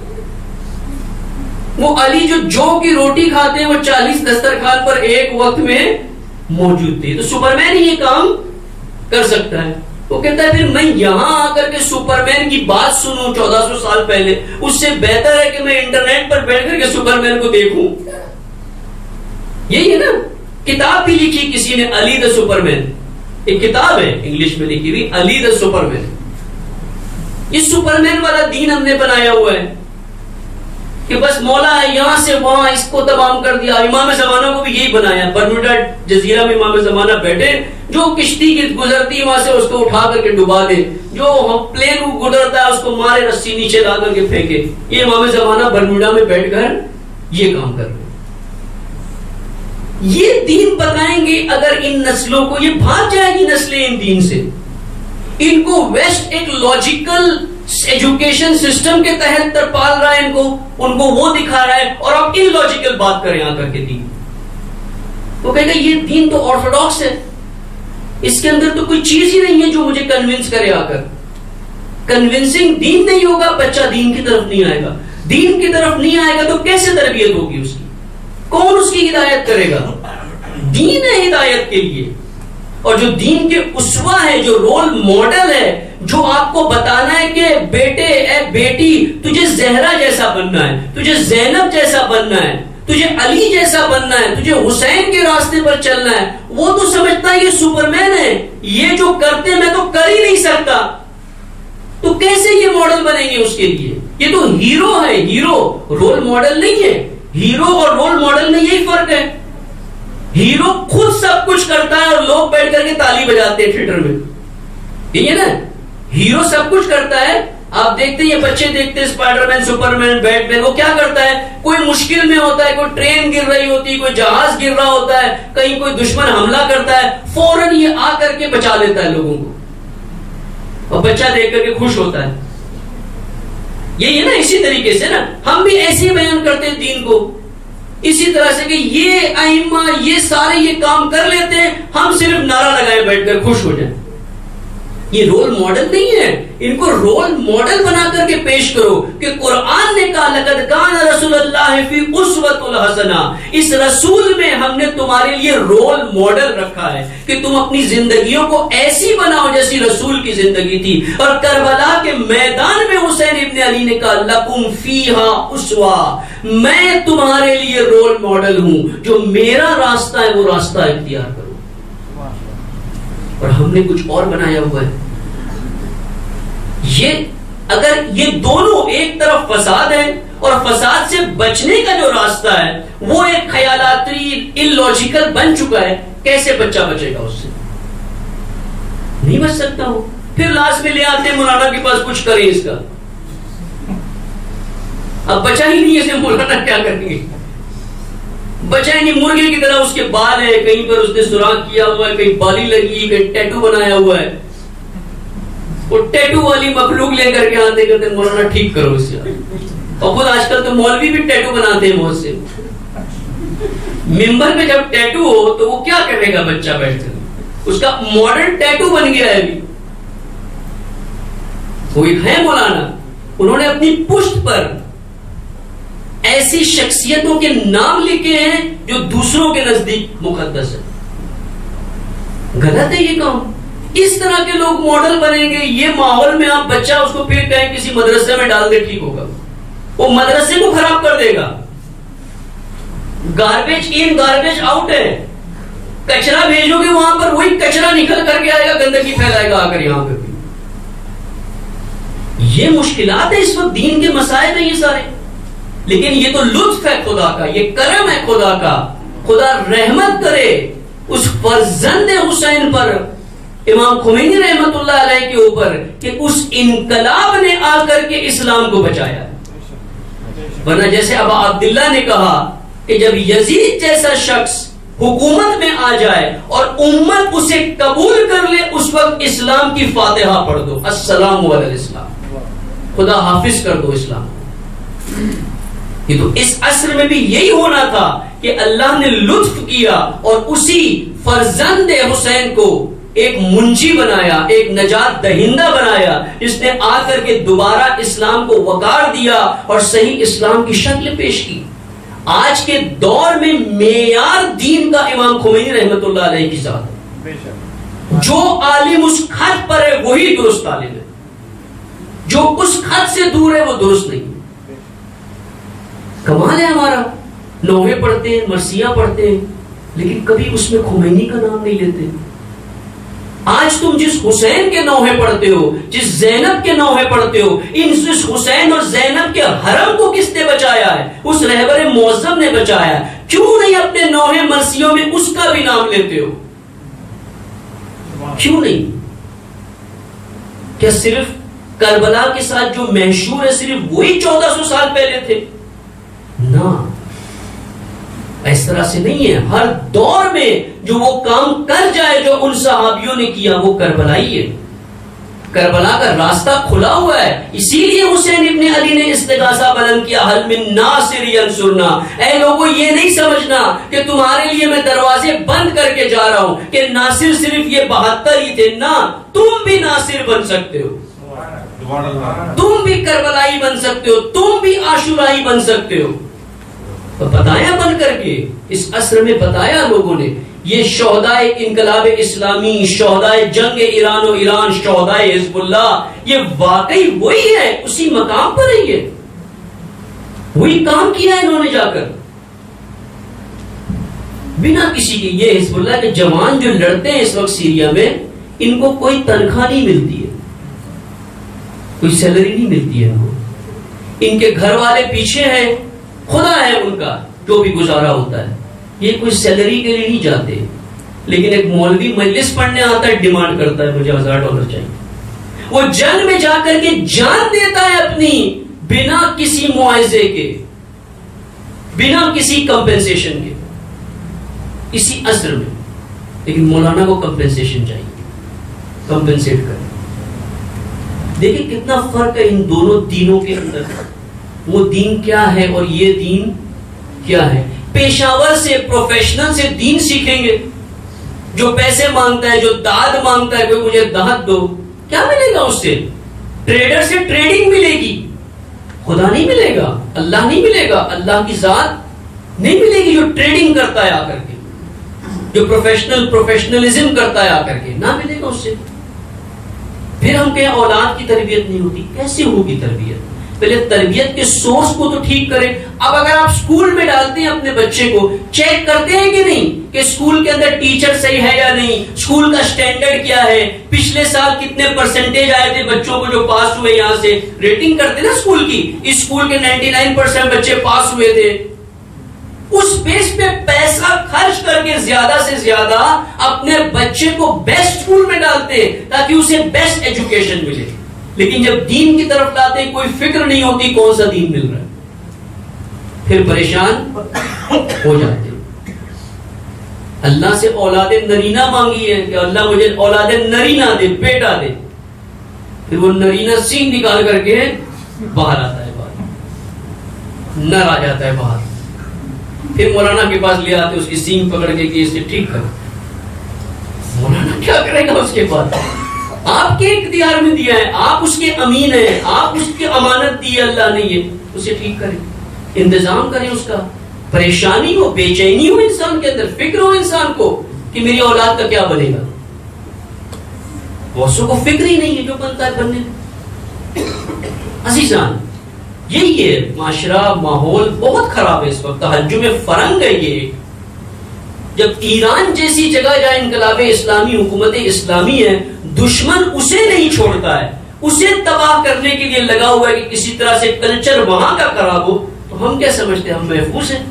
وہ علی جو جو کی روٹی کھاتے ہیں وہ چالیس دسترخوان پر ایک وقت میں موجود تھے. تو سپرمین ہی یہ کام کر سکتا ہے. وہ کہتا ہے پھر میں یہاں آ کر کے سپر مین کی بات سنوں چودہ سو سال پہلے، اس سے بہتر ہے کہ میں انٹرنیٹ پر بیٹھ کر کے سپر مین کو دیکھوں. یہی ہے نا. کتاب بھی لکھی کسی نے، علی دا سپر مین، ایک کتاب ہے انگلش میں لکھی ہوئی، علی دا سپر مین. یہ سپر مین والا دین ہم نے بنایا ہوا ہے کہ بس مولا ہے یہاں سے وہاں اس کو تمام کر دیا. امام زمانہ کو بھی یہی بنایا. برموڈا جزیرہ میں امام زمانہ بیٹھے، جو کشتی گزرتی وہاں سے اس کو اٹھا کر کے ڈبا دے، جو پلین گزرتا ہے اس کو مارے رسی نیچے لا کر کے پھینکے. یہ امام زمانہ برموڈا میں بیٹھ کر یہ کام کر رہے. یہ دین بتائیں گے اگر ان نسلوں کو، یہ بھاگ جائے گی نسلیں ان دین سے. ان کو ویسٹ ایک لاجیکل ایجوکیشن سسٹم کے تحت تر پال رہا ہے، ان کو ان کو وہ دکھا رہا ہے، اور آپ ان لاجیکل بات کریں آ کر کے دین. وہ کہتے ہیں یہ دین تو آرتھوڈاکس ہے، اس کے اندر تو کوئی چیز ہی نہیں ہے جو مجھے کنونس کرے. آ کر کنونسنگ دین نہیں ہوگا، بچہ دین کی طرف نہیں آئے گا. دین کی طرف نہیں آئے گا تو کیسے تربیت ہوگی اس کی؟ کون اس کی ہدایت کرے گا؟ دین ہے ہدایت کے لیے. اور جو دین کے اسوہ ہے، جو رول ماڈل ہے، جو آپ کو بتانا ہے کہ بیٹے اے بیٹی تجھے زہرا جیسا بننا ہے، تجھے زینب جیسا بننا ہے، تجھے علی جیسا بننا ہے، تجھے حسین کے راستے پر چلنا ہے، وہ تو سمجھتا ہے یہ سپر مین ہے، یہ جو کرتے میں تو کر ہی نہیں سکتا. تو کیسے یہ ماڈل بنیں گے اس کے لیے؟ یہ تو ہیرو ہے، ہیرو رول ماڈل نہیں ہے. ہیرو اور رول ماڈل میں یہی فرق ہے. ہیرو خود سب کچھ کرتا ہے اور لوگ بیٹھ کر کے تالی بجاتے ہیں تھیٹر میں. یہ ہے نا، ہیرو سب کچھ کرتا ہے. آپ دیکھتے ہیں یہ بچے دیکھتے ہیں Spiderman, Superman, Batman, وہ کیا کرتا ہے؟ کوئی مشکل میں ہوتا ہے، کوئی ٹرین گر رہی ہوتی ہے، کوئی جہاز گر رہا ہوتا ہے، کہیں کوئی دشمن حملہ کرتا ہے، فوراً یہ آ کر کے بچا لیتا ہے لوگوں کو، اور بچہ دیکھ کر کے خوش ہوتا ہے. یہی ہے نا. اسی طریقے سے نا ہم بھی ایسے بیان کرتے ہیں دین کو، اسی طرح سے کہ یہ ائمہ یہ سارے یہ کام کر لیتے ہیں، ہم صرف نعرہ لگائے بیٹھ کر خوش ہو جائیں. یہ رول ماڈل نہیں ہے. ان کو رول ماڈل بنا کر کے پیش کرو کہ قرآن نے کہا لقد کان رسول اللہ فی اسوۃ الحسنہ، اس رسول میں ہم نے تمہارے لیے رول ماڈل رکھا ہے کہ تم اپنی زندگیوں کو ایسی بناؤ جیسی رسول کی زندگی تھی. اور کربلا کے میدان میں حسین ابن علی نے کہا لکم فیہا اسوہ، میں تمہارے لیے رول ماڈل ہوں، جو میرا راستہ ہے وہ راستہ اختیار کرو. اور ہم نے کچھ اور بنایا ہوا ہے. یہ اگر یہ دونوں ایک طرف فساد ہے اور فساد سے بچنے کا جو راستہ ہے وہ ایک خیالاتی illogical بن چکا ہے، کیسے بچہ بچے گا؟ اس سے نہیں بچ سکتا. ہو پھر لاسٹ میں لے آتے ہیں مولانا کے پاس کچھ کریں اس کا. اب بچا ہی نہیں ہے، مولانا کیا کریں گے؟ بچا ہی نہیں. مرغے کی طرح اس کے بال ہے، کہیں پر اس نے سوراخ کیا ہوا ہے، کہیں بالی لگی، کہیں ٹیٹو بنایا ہوا ہے. وہ ٹیٹو والی مخلوق لے کر کے آتے کہتے ہیں مولانا ٹھیک کرو اس سے. اور خود آج کل تو مولوی بھی ٹیٹو بناتے ہیں بہت سے. ممبر پہ جب ٹیٹو ہو تو وہ کیا کرے گا بچہ بیٹھ کر؟ اس کا ماڈرن ٹیٹو بن گیا ہے. ابھی کوئی ہے مولانا، انہوں نے اپنی پشت پر ایسی شخصیتوں کے نام لکھے ہیں جو دوسروں کے نزدیک مقدس ہے. غلط ہے یہ کام. اس طرح کے لوگ ماڈل بنیں گے. یہ ماحول میں آپ بچہ اس کو پھر کہیں کسی مدرسے میں ڈال دے ٹھیک ہوگا، وہ مدرسے کو خراب کر دے گا. گاربیج ان گاربیج آؤٹ ہے. کچرا بھیجو گے وہاں پر وہی کچرا نکل کر کے آئے گا، گندگی پھیلائے گا آ کر یہاں پہ بھی. یہ مشکلات ہے اس وقت، دین کے مسائل ہیں یہ سارے. لیکن یہ تو لطف ہے خدا کا، یہ کرم ہے خدا کا. خدا رحمت کرے اس فرزند حسین پر، امام خمینی رحمت اللہ علیہ کے اوپر، کہ اس انقلاب نے آ کر کے اسلام کو بچایا. ورنہ جیسے ابا عبداللہ نے کہا کہ جب یزید جیسا شخص حکومت میں آ جائے اور امت اسے قبول کر لے، اس وقت اسلام کی فاتحہ پڑھ دو، السلام علی الاسلام، خدا حافظ کر دو اسلام. یہ تو اس عصر میں بھی یہی ہونا تھا کہ اللہ نے لطف کیا اور اسی فرزند حسین کو ایک منجی بنایا، ایک نجات دہندہ بنایا، جس نے آ کر کے دوبارہ اسلام کو وقار دیا اور صحیح اسلام کی شکل پیش کی. آج کے دور میں معیار دین کا امام خمینی رحمت اللہ علیہ کی ذات ہے. جو عالم اس خط پر ہے وہی درست عالم ہے، جو اس خط سے دور ہے وہ درست نہیں. کمال ہے ہمارا، نوحے پڑھتے ہیں، مرثیہ پڑھتے ہیں، لیکن کبھی اس میں خمینی کا نام نہیں لیتے. آج تم جس حسین کے نوحے پڑھتے ہو، جس زینب کے نوحے پڑھتے ہو، ان اس حسین اور زینب کے حرم کو کس نے بچایا ہے؟ اس رہبر معظم نے بچایا ہے. کیوں نہیں اپنے نوحے مرثیوں میں اس کا بھی نام لیتے ہو؟ کیوں نہیں؟ کیا صرف کربلا کے ساتھ جو مشہور ہے صرف وہی چودہ سو سال پہلے تھے؟ نہ، اس طرح سے نہیں ہے. ہر دور میں جو وہ کام کر جائے جو ان صحابیوں نے کیا وہ کربلائی ہے. کربلا کا راستہ کھلا ہوا ہے. اسی لیے حسین ابن علی نے استغاثہ بلند کیا، حل من ناصر ینصرنا. اے لوگوں یہ نہیں سمجھنا کہ تمہارے لیے میں دروازے بند کر کے جا رہا ہوں کہ ناصر صرف یہ بہتر ہی تھے. نہ، تم بھی ناصر بن سکتے ہو، تم بھی کربلائی بن سکتے ہو، تم بھی عاشورائی بن سکتے ہو. تو بتایا بن کر کے اس عصر میں بتایا لوگوں نے. یہ شہدائے انقلاب اسلامی، شہدائے جنگ ایران و ایران، شہدائے حزب اللہ، یہ واقعی وہی ہے، اسی مقام پر ہی ہے، وہی کام کیا ہے انہوں نے جا کر بنا کسی کے. یہ حزب اللہ کے جوان جو لڑتے ہیں اس وقت سیریا میں، ان کو کوئی تنخواہ نہیں ملتی ہے، کوئی سیلری نہیں ملتی ہے. ان کے گھر والے پیچھے ہیں، خدا ہے ان کا جو بھی گزارا ہوتا ہے. یہ کوئی سیلری کے لیے نہیں جاتے. لیکن ایک مولوی مجلس پڑھنے آتا ہے، ڈیمانڈ کرتا ہے مجھے ہزار ڈالر چاہیے. وہ جنگ میں جا کر کے جان دیتا ہے اپنی، بنا کسی معاوضے کے، بنا کسی کمپنسیشن کے، اسی عصر میں. لیکن مولانا کو کمپنسیشن چاہیے، کمپنسیٹ کرے. دیکھیں کتنا فرق ہے ان دونوں دینوں کے اندر. وہ دین کیا ہے اور یہ دین کیا ہے. پیشاور سے، پروفیشنل سے دین سیکھیں گے. جو پیسے مانگتا ہے، جو داد مانگتا ہے، کوئی مجھے داد دو، کیا ملے گا اس سے؟ ٹریڈر سے ٹریڈنگ ملے گی، خدا نہیں ملے گا، اللہ نہیں ملے گا، اللہ کی ذات نہیں ملے گی. جو ٹریڈنگ کرتا ہے آ کر کے، جو پروفیشنل پروفیشنلزم کرتا ہے آ کر کے، نہ ملے گا اس سے. پھر ہم کہیں اولاد کی تربیت نہیں ہوتی. کیسے ہوگی تربیت؟ پہلے تربیت کے سورس کو تو ٹھیک کریں. اب اگر آپ سکول میں ڈالتے ہیں اپنے بچے کو، چیک کرتے ہیں کہ نہیں کہ سکول کے اندر ٹیچر صحیح ہے یا نہیں، سکول کا سٹینڈرڈ کیا ہے، پچھلے سال کتنے پرسنٹیج آئے تھے بچوں کو جو پاس ہوئے. یہاں سے ریٹنگ کرتے نا سکول کی، اس سکول کے نائنٹی نائن پرسینٹ بچے پاس ہوئے تھے. اس بیس پہ پیسہ خرچ کر کے زیادہ سے زیادہ اپنے بچے کو بیسٹ سکول میں ڈالتے ہیں تاکہ اسے بیسٹ ایجوکیشن ملے. لیکن جب دین کی طرف لاتے ہیں کوئی فکر نہیں ہوتی کون سا دین مل رہا ہے، پھر پریشان ہو جاتے. اللہ سے اولاد نرینہ مانگی ہے کہ اللہ مجھے اولاد نرینہ دے، بیٹا دے. پھر وہ نرینہ سینگ نکال کر کے باہر آتا ہے، باہر نر آ جاتا ہے باہر. پھر مولانا کے پاس لے آتے، اس کی سینگ پکڑ کے کہ اسے ٹھیک کر. مولانا کیا کرے گا اس کے بعد؟ آپ کے اختیار میں دیا ہے، آپ اس کے امین ہیں، آپ اس کی امانت دی ہے اللہ نے، یہ اسے ٹھیک کریں، انتظام کریں اس کا. پریشانی ہو، بے چینی ہو انسان کے اندر، فکر ہو انسان کو کہ میری اولاد کا کیا بنے گا. بہتوں کو فکر ہی نہیں ہے جو بنتا ہے بننے. عزیزان یہی ہے معاشرہ، ماحول بہت خراب ہے اس وقت. تہجم فرنگ ہے یہ. جب ایران جیسی جگہ جہاں انقلاب اسلامی، حکومت اسلامی ہے، دشمن اسے نہیں چھوڑتا ہے، اسے تباہ کرنے کے لیے لگا ہوا ہے کہ کسی طرح سے کلچر وہاں کا خراب ہو، تو ہم کیا سمجھتے ہیں ہم محفوظ ہیں؟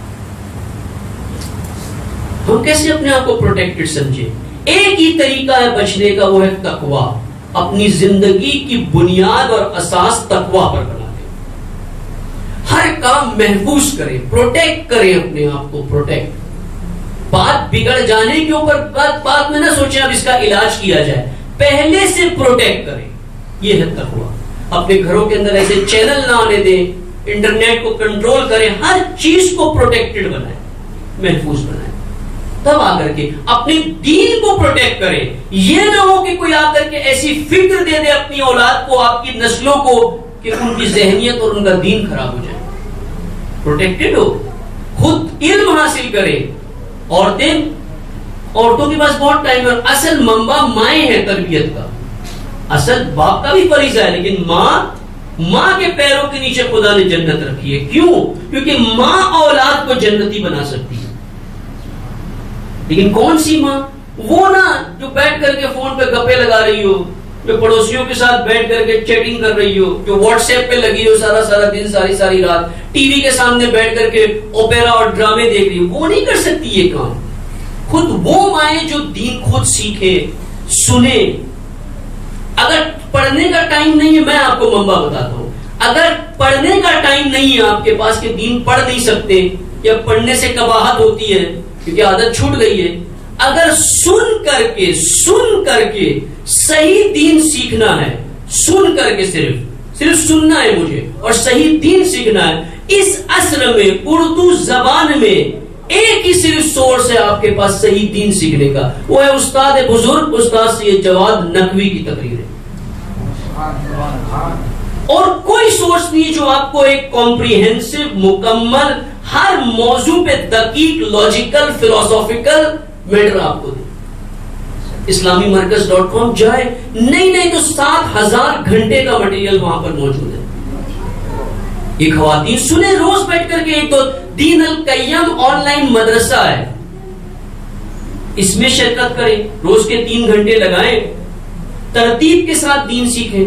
ہم کیسے اپنے آپ کو پروٹیکٹڈ سمجھیں؟ ایک ہی طریقہ ہے بچنے کا، وہ ہے تقویٰ. اپنی زندگی کی بنیاد اور اساس تقویٰ پر بنا دیں. ہر کام محفوظ کریں، پروٹیکٹ کریں اپنے آپ کو. پروٹیکٹ بات بگڑ جانے کے اوپر بات بات میں نہ سوچیں اب اس کا علاج کیا جائے، پہلے سے پروٹیکٹ کریں. یہ ہے تقویٰ. اپنے گھروں کے اندر ایسے چینل نہ آنے دیں، انٹرنیٹ کو کنٹرول کریں، ہر چیز کو پروٹیکٹڈ بنائیں، محفوظ بنائیں. تب آ کر کے اپنے دین کو پروٹیکٹ کریں. یہ نہ ہو کہ کوئی آ کر کے ایسی فکر دے دے اپنی اولاد کو، آپ کی نسلوں کو، کہ ان کی ذہنیت اور ان کا دین خراب ہو جائے. پروٹیکٹڈ ہو، خود علم حاصل کریں. عورتیں عورتوں کے پاس بہت ٹائم ہے. اصل منبع مائیں ہیں تربیت کا. اصل باپ کا بھی فریضہ ہے, لیکن ماں ماں کے پیروں کے نیچے خدا نے جنت رکھی ہے. کیوں؟ کیونکہ ماں اولاد کو جنتی بنا سکتی ہے. لیکن کون سی ماں؟ وہ نا جو بیٹھ کر کے فون پہ گپے لگا رہی ہو, جو پڑوسیوں کے ساتھ بیٹھ کر کے چیٹنگ کر رہی ہو, جو واٹس ایپ پہ لگی ہو سارا سارا دن, ساری ساری رات, ٹی وی کے سامنے بیٹھ کر کے اوپیرا اور ڈرامے دیکھ رہی ہو. وہ نہیں کر سکتی یہ کام. خود وہ مائیں جو دین خود سیکھے, سنے. اگر پڑھنے کا ٹائم نہیں ہے, میں آپ کو منبع بتاتا ہوں, اگر پڑھنے کا ٹائم نہیں ہے آپ کے پاس کہ دین پڑھ نہیں سکتے یا پڑھنے سے کباہت ہوتی ہے کیونکہ عادت چھوٹ گئی ہے, اگر سن کر کے سن کر کے صحیح دین سیکھنا ہے, سن کر کے صرف صرف سننا ہے مجھے اور صحیح دین سیکھنا ہے, اس عصر میں اردو زبان میں ایک ہی صرف سورس ہے آپ کے پاس صحیح دین سیکھنے کا, وہ ہے استاد بزرگ استاد سید جواد نقوی کی تقریر ہے. اور کوئی سورس نہیں جو آپ کو ایک کمپریہنسو مکمل ہر موضوع پہ دقیق لاجیکل فلسافیکل میٹر آپ کو دے. اسلامی مرکز ڈاٹ کام جائے, نہیں نہیں تو سات ہزار گھنٹے کا مٹیریل وہاں پر موجود ہے. یہ خواتین سنیں روز بیٹھ کر کے. ایک تو دین القیم آن لائن مدرسہ ہے, اس میں شرکت کریں, روز کے تین گھنٹے لگائیں, ترتیب کے ساتھ دین سیکھیں.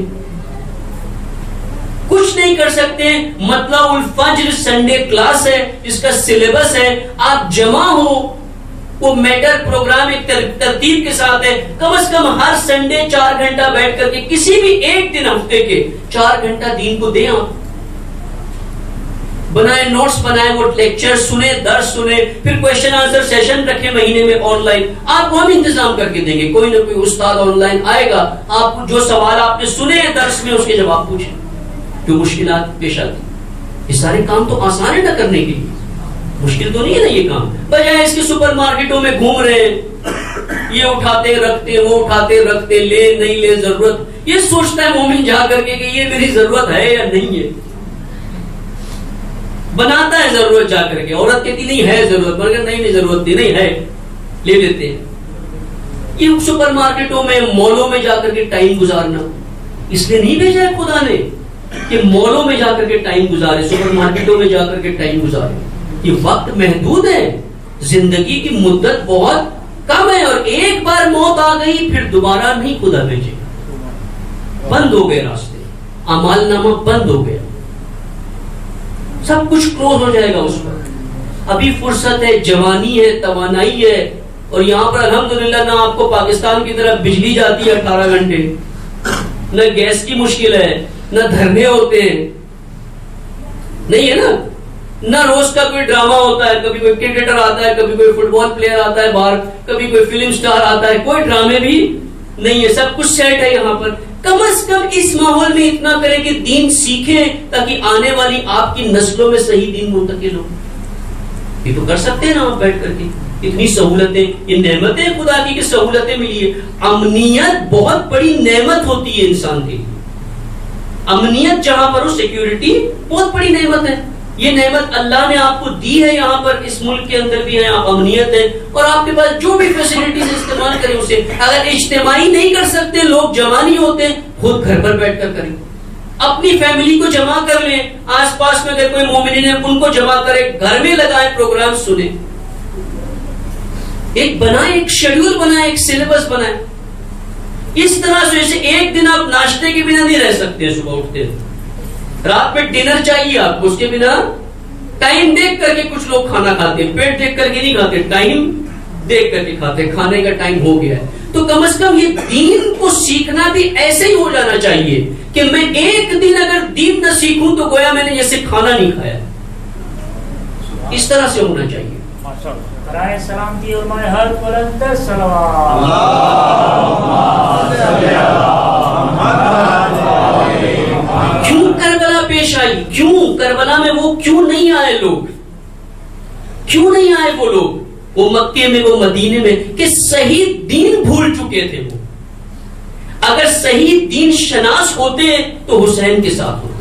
کچھ نہیں کر سکتے, مطلع الفجر سنڈے کلاس ہے, اس کا سلیبس ہے, آپ جمع ہو, وہ میٹر پروگرام ایک ترتیب کے ساتھ ہے. کم از کم ہر سنڈے چار گھنٹہ بیٹھ کر کے کسی بھی ایک دن ہفتے کے چار گھنٹہ دین کو دیں. آپ بنائے, نوٹس بنائے, وہ لیکچر سنے, درس سنے, پھر کوشچن آنسر سیشن رکھے مہینے میں آن لائن. آپ کو ہم انتظام کر کے دیں گے, کوئی نہ کوئی استاد آن لائن آئے گا, آپ جو سوال آپ نے سنے ہیں درس میں اس کے جواب پوچھیں, جو مشکلات پیش آتی. یہ سارے کام تو آسان ہے نہ کرنے کے لیے, مشکل تو نہیں ہے نا یہ کام. بجائے اس کے سپر مارکیٹوں میں گھوم رہے ہیں, یہ اٹھاتے رکھتے, وہ اٹھاتے رکھتے, لے نہیں لے ضرورت. یہ سوچتا ہے مومن جا کر کے کہ یہ میری ضرورت ہے یا نہیں ہے, بناتا ہے ضرورت جا کر کے. عورت کہتی نہیں ہے ضرورت, مگر نہیں نہیں ضرورت نہیں ہے, لے لیتے ہیں. یہ سپر مارکیٹوں میں مالوں میں جا کر کے ٹائم گزارنا اس لیے نہیں بھیجا ہے خدا نے کہ مالوں میں جا کر کے ٹائم گزارے, سپر مارکیٹوں میں جا کر کے ٹائم گزارے. یہ وقت محدود ہے, زندگی کی مدت بہت کم ہے, اور ایک بار موت آ گئی پھر دوبارہ نہیں خدا بھیجے. بند ہو گئے راستے, اعمال نامہ بند ہو گیا, سب کچھ کلوز ہو جائے گا اس پر. ابھی فرصت ہے, جوانی ہے, توانائی ہے, اور یہاں پر الحمدللہ نہ آپ کو پاکستان کی طرف بجلی جاتی ہے اٹھارہ گھنٹے, نہ گیس کی مشکل ہے, نہ دھرنے ہوتے ہیں, نہیں ہے نا, نہ روز کا کوئی ڈرامہ ہوتا ہے, کبھی کوئی کرکٹر آتا ہے, کبھی کوئی فٹ بال پلیئر آتا ہے باہر, کبھی کوئی فلم سٹار آتا ہے, کوئی ڈرامے بھی نہیں ہے, سب کچھ سیٹ ہے یہاں پر. کم از کم اس ماحول میں اتنا کریں کہ دین سیکھیں تاکہ آنے والی آپ کی نسلوں میں صحیح دین منتقل ہو. یہ تو کر سکتے ہیں نا آپ بیٹھ کر کے. اتنی سہولتیں, یہ نعمتیں خدا کی کہ سہولتیں ملی ہے. امنیت بہت بڑی نعمت ہوتی ہے انسان کے لیے. امنیت جہاں پر ہو, سیکیورٹی بہت بڑی نعمت ہے. یہ نعمت اللہ نے آپ کو دی ہے, یہاں پر اس ملک کے اندر بھی ہے, آپ امنیت ہے, اور آپ کے پاس جو بھی فیسلٹیز استعمال کریں اسے. اگر اجتماعی نہیں کر سکتے, لوگ جمع نہیں ہوتے, خود گھر پر بیٹھ کر کریں. اپنی فیملی کو جمع کر لیں, آس پاس میں اگر کوئی مومنین ہے ان کو جمع کریں, گھر میں لگائیں, پروگرام سنیں. ایک بنائیں, ایک شیڈیول بنائیں, ایک سلیبس بنائیں. اس طرح سے جیسے ایک دن آپ ناشتے کے بنا نہیں رہ سکتے, صبح اٹھتے رات میں ڈنر چاہیے آپ کو, اس کے بنا ٹائم دیکھ کر کے کچھ لوگ کھانا کھاتے ہیں, پیٹ دیکھ کر کے نہیں کھاتے, ٹائم دیکھ کر کے کھاتے, کھانے کا ٹائم ہو گیا ہے. تو کم از کم یہ دین کو سیکھنا بھی ایسے ہی ہو جانا چاہیے کہ میں ایک دن اگر دین نہ سیکھوں تو گویا میں نے جیسے کھانا نہیں کھایا. اس طرح سے ہونا چاہیے. برائے سلامتی اور میں ہر بلند صلوات. کیوں کربلا پیش آئی, کیوں کربلا میں وہ کیوں نہیں آئے لوگ, کیوں نہیں آئے وہ لوگ, وہ مکے میں, وہ مدینے میں, کہ صحیح دین بھول چکے تھے. وہ اگر صحیح دین شناس ہوتے تو حسین کے ساتھ ہوتے.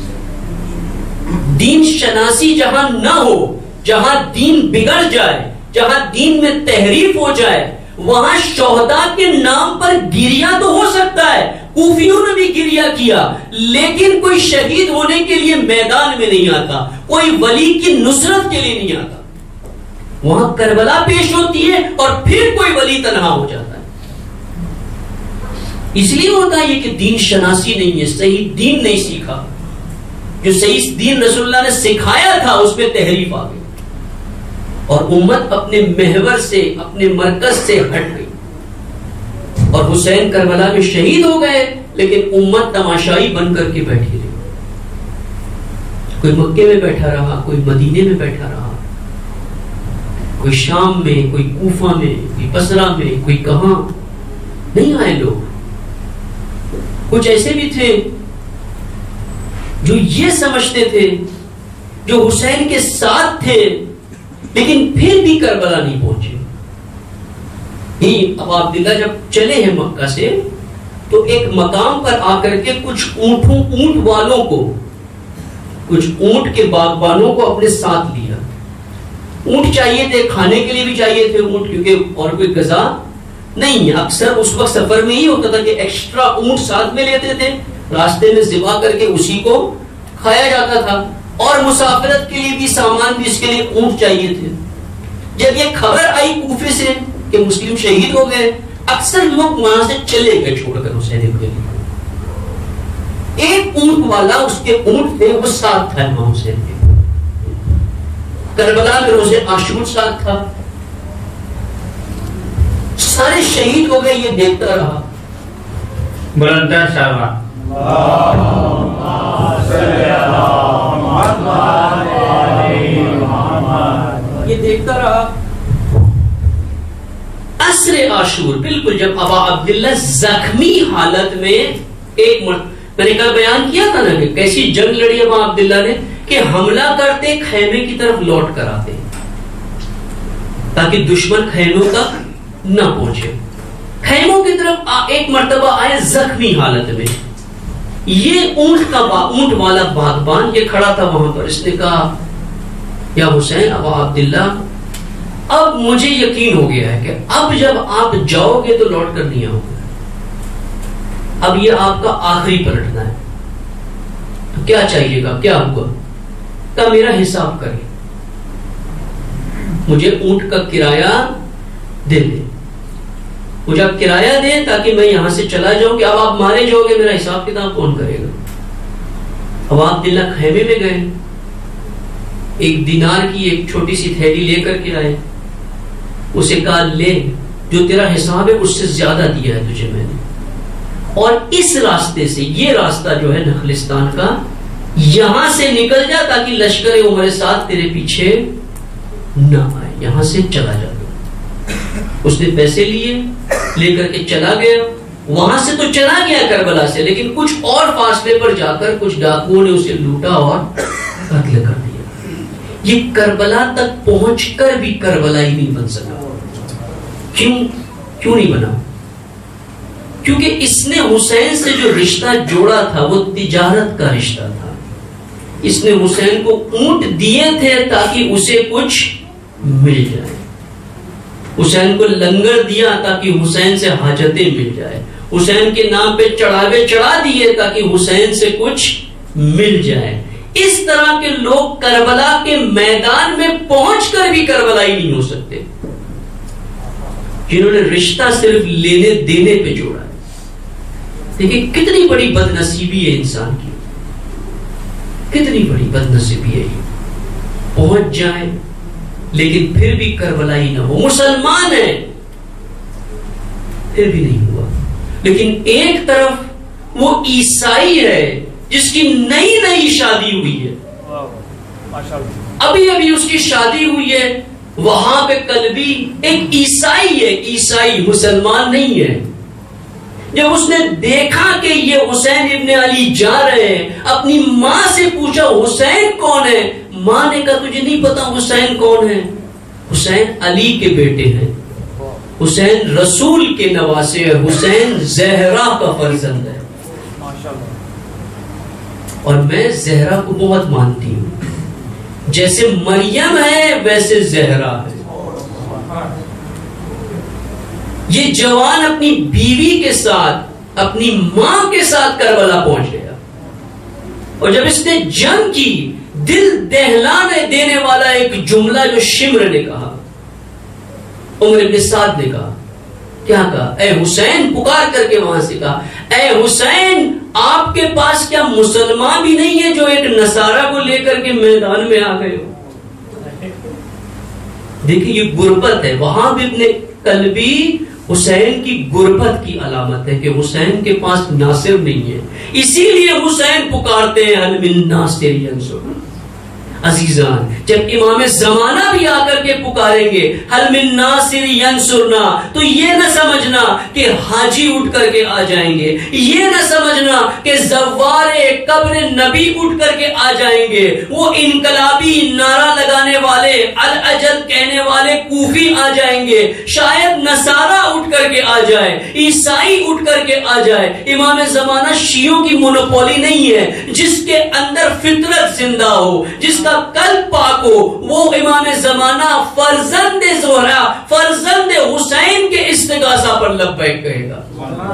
دین شناسی جہاں نہ ہو, جہاں دین بگڑ جائے, جہاں دین میں تحریف ہو جائے وہاں شہداء کے نام پر گریا تو ہو سکتا ہے، کوفیوں نے بھی گریا کیا، لیکن کوئی شہید ہونے کے لیے میدان میں نہیں آتا، کوئی ولی کی نصرت کے لیے نہیں آتا. وہاں کربلا پیش ہوتی ہے اور پھر کوئی ولی تنہا ہو جاتا ہے. اس لیے ہوتا ہے کہ دین شناسی نہیں ہے، صحیح دین نہیں سیکھا. جو صحیح دین رسول اللہ نے سکھایا تھا اس میں تحریف آ گئی اور امت اپنے محور سے، اپنے مرکز سے ہٹ گئی. اور حسین کربلا میں شہید ہو گئے لیکن امت تماشائی بن کر کے بیٹھی رہی. کوئی مکے میں بیٹھا رہا، کوئی مدینے میں بیٹھا رہا، کوئی شام میں، کوئی کوفہ میں، کوئی بصرہ میں، کوئی کہاں. نہیں آئے لوگ. کچھ ایسے بھی تھے جو یہ سمجھتے تھے، جو حسین کے ساتھ تھے لیکن پھر بھی کربلا نہیں پہنچے. اب عبداللہ جب چلے ہیں مکہ سے تو ایک مقام پر آ کر کے کچھ اونٹوں اونٹ والوں کو، کچھ اونٹ کے باغبانوں کو اپنے ساتھ لیا. اونٹ چاہیے تھے، کھانے کے لیے بھی چاہیے تھے اونٹ، کیونکہ اور کوئی غذا نہیں ہے. اکثر اس وقت سفر میں ہی ہوتا تھا کہ ایکسٹرا اونٹ ساتھ میں لیتے تھے، راستے میں ذبح کر کے اسی کو کھایا جاتا تھا. اور مسافرت کے لیے بھی سامان بھی اس کے لیے اونٹ چاہیے تھے. جب یہ خبر آئی کوفے سے کہ مسلم شہید ہو گئے، اکثر لوگ وہاں سے چلے گئے چھوڑ کر حسین کے لیے. ایک اونٹ والا، اس کے اونٹ تھے، وہ ساتھ تھا امام حسین کے. کربلا میں روزے عاشور ساتھ تھا. سارے شہید ہو گئے، یہ دیکھتا رہا. بلندر صاحب یہ دیکھتا رہا. عصر عاشور بالکل جب ابا عبداللہ زخمی حالت میں، ایک میں نے کل بیان کیا تھا نا کہ کیسی جنگ لڑی ابا عبداللہ نے کہ حملہ کرتے خیمے کی طرف لوٹ کر آتے تاکہ دشمن خیموں تک نہ پہنچے. خیموں کی طرف ایک مرتبہ آئے زخمی حالت میں. یہ اونٹ کا اونٹ والا باغبان یہ کھڑا تھا وہاں پر. اس نے کہا یا حسین ابا عبداللہ، اب مجھے یقین ہو گیا ہے کہ اب جب آپ جاؤ گے تو لوٹ کر نہیں آؤ گے. اب یہ آپ کا آخری پلٹنا ہے. تو کیا چاہیے گا، کیا ہوگا؟ کہ میرا حساب کریں، مجھے اونٹ کا کرایہ دے دیں، مجھے آپ کرایہ دیں تاکہ میں یہاں سے چلا جاؤں کہ اب آپ مارے جاؤ گے، میرا حساب کتاب کون کرے گا. اب عبداللہ خیمے میں گئے، ایک دینار کی ایک چھوٹی سی تھیلی لے کر کے آئے. اسے کہا لے، جو تیرا حساب ہے اس سے زیادہ دیا ہے تجھے میں نے، اور اس راستے سے، یہ راستہ جو ہے نخلستان کا، یہاں سے نکل جا تاکہ لشکر عمر ساتھ تیرے پیچھے نہ آئے، یہاں سے چلا جا. اس نے پیسے لیے، لے کر کے چلا گیا. وہاں سے تو چلا گیا کربلا سے، لیکن کچھ اور فاصلے پر جا کر کچھ ڈاکوؤں نے اسے لوٹا اور قتل کر دیا. یہ کربلا تک پہنچ کر بھی کربلا ہی نہیں بن سکا. کیوں کیوں نہیں بنا؟ کیونکہ اس نے حسین سے جو رشتہ جوڑا تھا وہ تجارت کا رشتہ تھا. اس نے حسین کو اونٹ دیے تھے تاکہ اسے کچھ مل جائے. حسین کو لنگر دیا تاکہ حسین سے حاجتیں مل جائے. حسین کے نام پہ چڑھاوے چڑھا دیے تاکہ حسین سے کچھ مل جائے. اس طرح کے لوگ کربلا کے میدان میں پہنچ کر بھی کربلا ہی نہیں ہو سکتے، جنہوں نے رشتہ صرف لینے دینے پہ جوڑا ہے. دیکھیں کتنی بڑی بد نصیبی ہے انسان کی، کتنی بڑی بد نصیبی ہے یہ. پہنچ جائے لیکن پھر بھی کربلا ہی نہ ہو. مسلمان ہے پھر بھی نہیں ہوا. لیکن ایک طرف وہ عیسائی ہے جس کی نئی نئی شادی ہوئی ہے، ابھی ابھی اس کی شادی ہوئی ہے، وہاں پہ قلبی ایک عیسائی ہے، عیسائی مسلمان نہیں ہے. جب اس نے دیکھا کہ یہ حسین ابن علی جا رہے ہیں، اپنی ماں سے پوچھا حسین کون ہے؟ ماں نے کہا تجھے نہیں پتا حسین کون ہے؟ حسین علی کے بیٹے ہیں، حسین رسول کے نواسے ہیں، حسین زہرا کا فرزند ہے. اور میں زہرا کو بہت مانتی ہوں. جیسے مریم ہے ویسے زہرا ہے. یہ جوان اپنی بیوی کے ساتھ اپنی ماں کے ساتھ کربلا پہنچ گیا، اور جب اس نے جنگ کی، دل دہلانے دینے والا ایک جملہ جو شمر نے کہا، عمر بن سعد نے کہا، کیا کہا؟ اے حسین، پکار کر کے وہاں سے کہا، اے حسین، آپ کے پاس کیا مسلمان بھی نہیں ہے جو ایک نصارہ کو لے کر کے میدان میں آ گئے ہو؟ دیکھیں یہ غربت ہے. وہاں بھی ابن کلبی حسین کی غربت کی علامت ہے کہ حسین کے پاس ناصر نہیں ہے، اسی لیے حسین پکارتے ہیں حل من ناصر ینصر. عزیزان، جب امام زمانہ بھی آ کر کے پکاریں گے حل من ناصر ینصرنا، تو یہ نہ سمجھنا کہ حاجی اٹھ کر کے آ جائیں گے، یہ نہ سمجھنا کہ زوار قبر نبی اٹھ کر کے آ جائیں گے، وہ انقلابی نعرہ لگانے والے الاجل کہنے والے کوفی آ جائیں گے، شاید نصارہ اٹھ کر کے آ جائے، عیسائی اٹھ کر کے آ جائے. امام زمانہ شیعوں کی مونوپولی نہیں ہے. جس کے اندر فطرت زندہ ہو، جس کا قلب پاک ہو، وہ امام زمانہ فرزند زہرا، فرزند حسین کے استغاثہ پر لبیک کہے گا.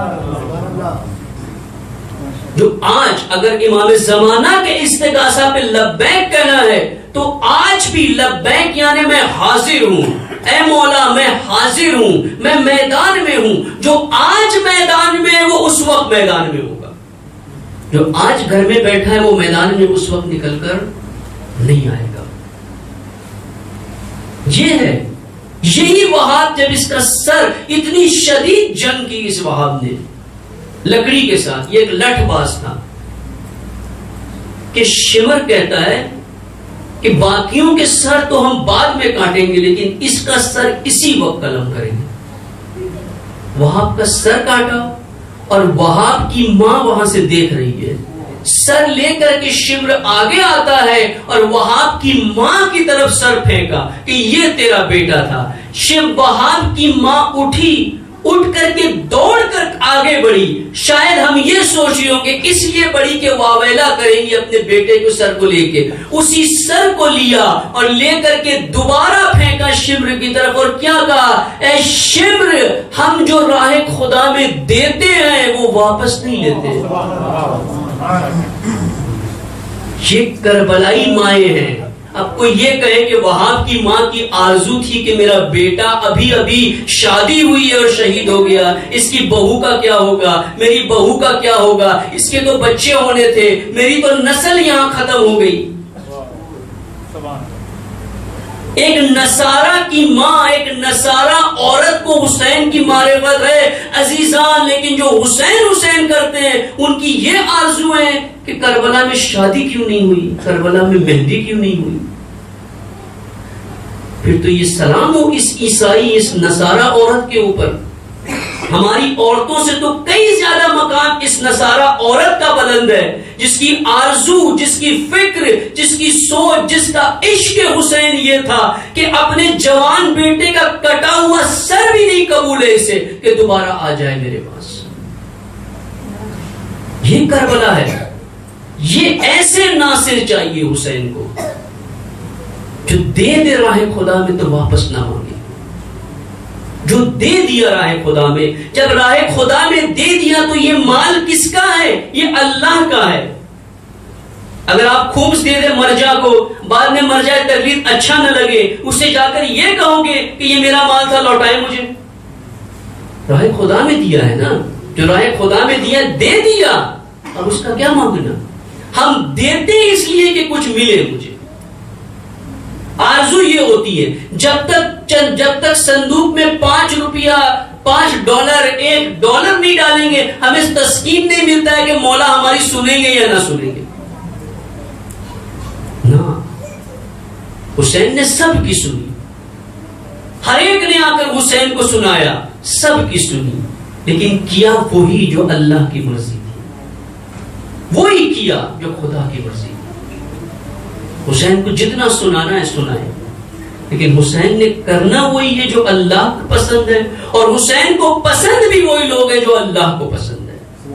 جو آج اگر امام زمانہ کے استغاثہ پہ لبیک کہنا ہے تو آج بھی لبیک یعنی میں حاضر ہوں، اے مولا میں حاضر ہوں، میں میدان میں ہوں. جو آج میدان میں ہے وہ اس وقت میدان میں ہوگا، جو آج گھر میں بیٹھا ہے وہ میدان میں اس وقت نکل کر نہیں آئے گا. یہ ہے یہی وہاب، جب اس کا سر اتنی شدید جنگ کی اس وہاب نے لکڑی کے ساتھ، یہ ایک لٹھ باز تھا کہ شمر کہتا ہے کہ باقیوں کے سر تو ہم بعد میں کاٹیں گے لیکن اس کا سر اسی وقت قلم کریں گے. وہاب کا سر کاٹا اور وہاب کی ماں وہاں سے دیکھ رہی ہے. سر لے کر کے شمر آگے آتا ہے اور وہاب کی ماں کی طرف سر پھینکا کہ یہ تیرا بیٹا تھا. شم وہاب کی ماں اٹھی، اٹھ کر کے دوڑ کر آگے بڑھی. شاید ہم یہ سوچ رہے ہوں کہ اس لیے بڑی کہ واویلا کریں گی اپنے بیٹے کو سر کو لے کے. اسی سر کو لیا اور لے کر کے دوبارہ پھینکا شمر کی طرف اور کیا کہا؟ اے شمر، ہم جو راہ خدا میں دیتے ہیں وہ واپس نہیں لیتے. یہ کربلائی مائیں ہیں. اب کوئی یہ کہے کہ وہاب کی ماں کی آرزو تھی کہ میرا بیٹا ابھی ابھی شادی ہوئی ہے اور شہید ہو گیا، اس کی بہو کا کیا ہوگا، میری بہو کا کیا ہوگا، اس کے تو بچے ہونے تھے، میری تو نسل یہاں ختم ہو گئی. ایک نصارہ کی ماں، ایک نصارہ عورت کو حسین کی معرفت ہے عزیزان، لیکن جو حسین حسین کرتے ہیں ان کی یہ آرزو ہے کہ کربلا میں شادی کیوں نہیں ہوئی، کربلا میں مہندی کیوں نہیں ہوئی. پھر تو یہ سلام ہو اس عیسائی، اس نصارہ عورت کے اوپر. ہماری عورتوں سے تو کئی زیادہ مقام اس نصارہ عورت کا بلند ہے، جس کی آرزو، جس کی فکر، جس کی سوچ، جس کا عشق حسین یہ تھا کہ اپنے جوان بیٹے کا کٹا ہوا سر بھی نہیں قبول ہے اسے کہ دوبارہ آ جائے میرے پاس. یہ کربلا ہے. یہ ایسے ناصر چاہیے حسین کو جو دے دے راہ خدا میں تو واپس نہ مانگے، جو دے دیا راہ خدا میں. جب راہ خدا میں دے دیا تو یہ مال کس کا ہے؟ یہ اللہ کا ہے. اگر آپ خوبص دے دیں مرجع کو، بعد میں مرجع تقلید اچھا نہ لگے، اسے جا کر یہ کہو گے کہ یہ میرا مال تھا لوٹائے مجھے. راہ خدا میں دیا ہے نا، جو راہ خدا میں دیا دے دیا، اب اس کا کیا مانگنا. ہم دیتے اس لیے کہ کچھ ملے مجھے. آرزو یہ ہوتی ہے جب تک جب تک صندوق میں پانچ روپیہ پانچ ڈالر ایک ڈالر نہیں ڈالیں گے ہمیں تسکین نہیں ملتا ہے کہ مولا ہماری سنیں گے یا نہ سنیں گے. نہ، حسین نے سب کی سنی، ہر ایک نے آ کر حسین کو سنایا، سب کی سنی، لیکن کیا وہی جو اللہ کی مرضی تھی، وہی کیا جو خدا کی مرضی. حسین کو جتنا سنانا ہے سنائے، لیکن حسین نے کرنا وہی ہے جو اللہ کو پسند ہے، اور حسین کو پسند بھی وہی لوگ ہیں جو اللہ کو پسند ہے.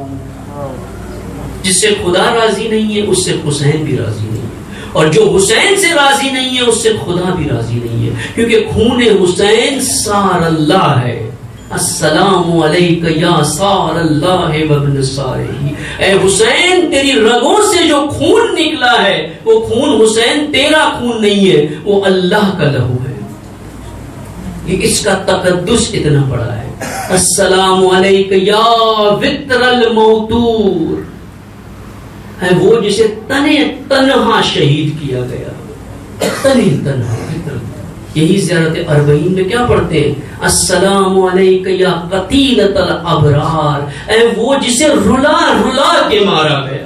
جس سے خدا راضی نہیں ہے اس سے حسین بھی راضی نہیں ہے، اور جو حسین سے راضی نہیں ہے اس سے خدا بھی راضی نہیں ہے، کیونکہ خون حسین سار اللہ ہے. السلام علیک یا سار اللہ وابن سارہ، اے حسین تیری رگوں سے جو خون نکلا ہے وہ خون حسین تیرا خون نہیں ہے، وہ اللہ کا لہو ہے۔ یہ اس کا تقدس اتنا بڑا ہے۔ السلام علیک یا وطر الموتور، ہے وہ جسے تنے تنہا شہید کیا گیا، تنے تنہا۔ یہی زیارت اربعین میں کیا پڑھتے ہیں؟ السلام علیک یا قتیلۃ الابرار، اے وہ جسے رلا رلا کے مارا گیا۔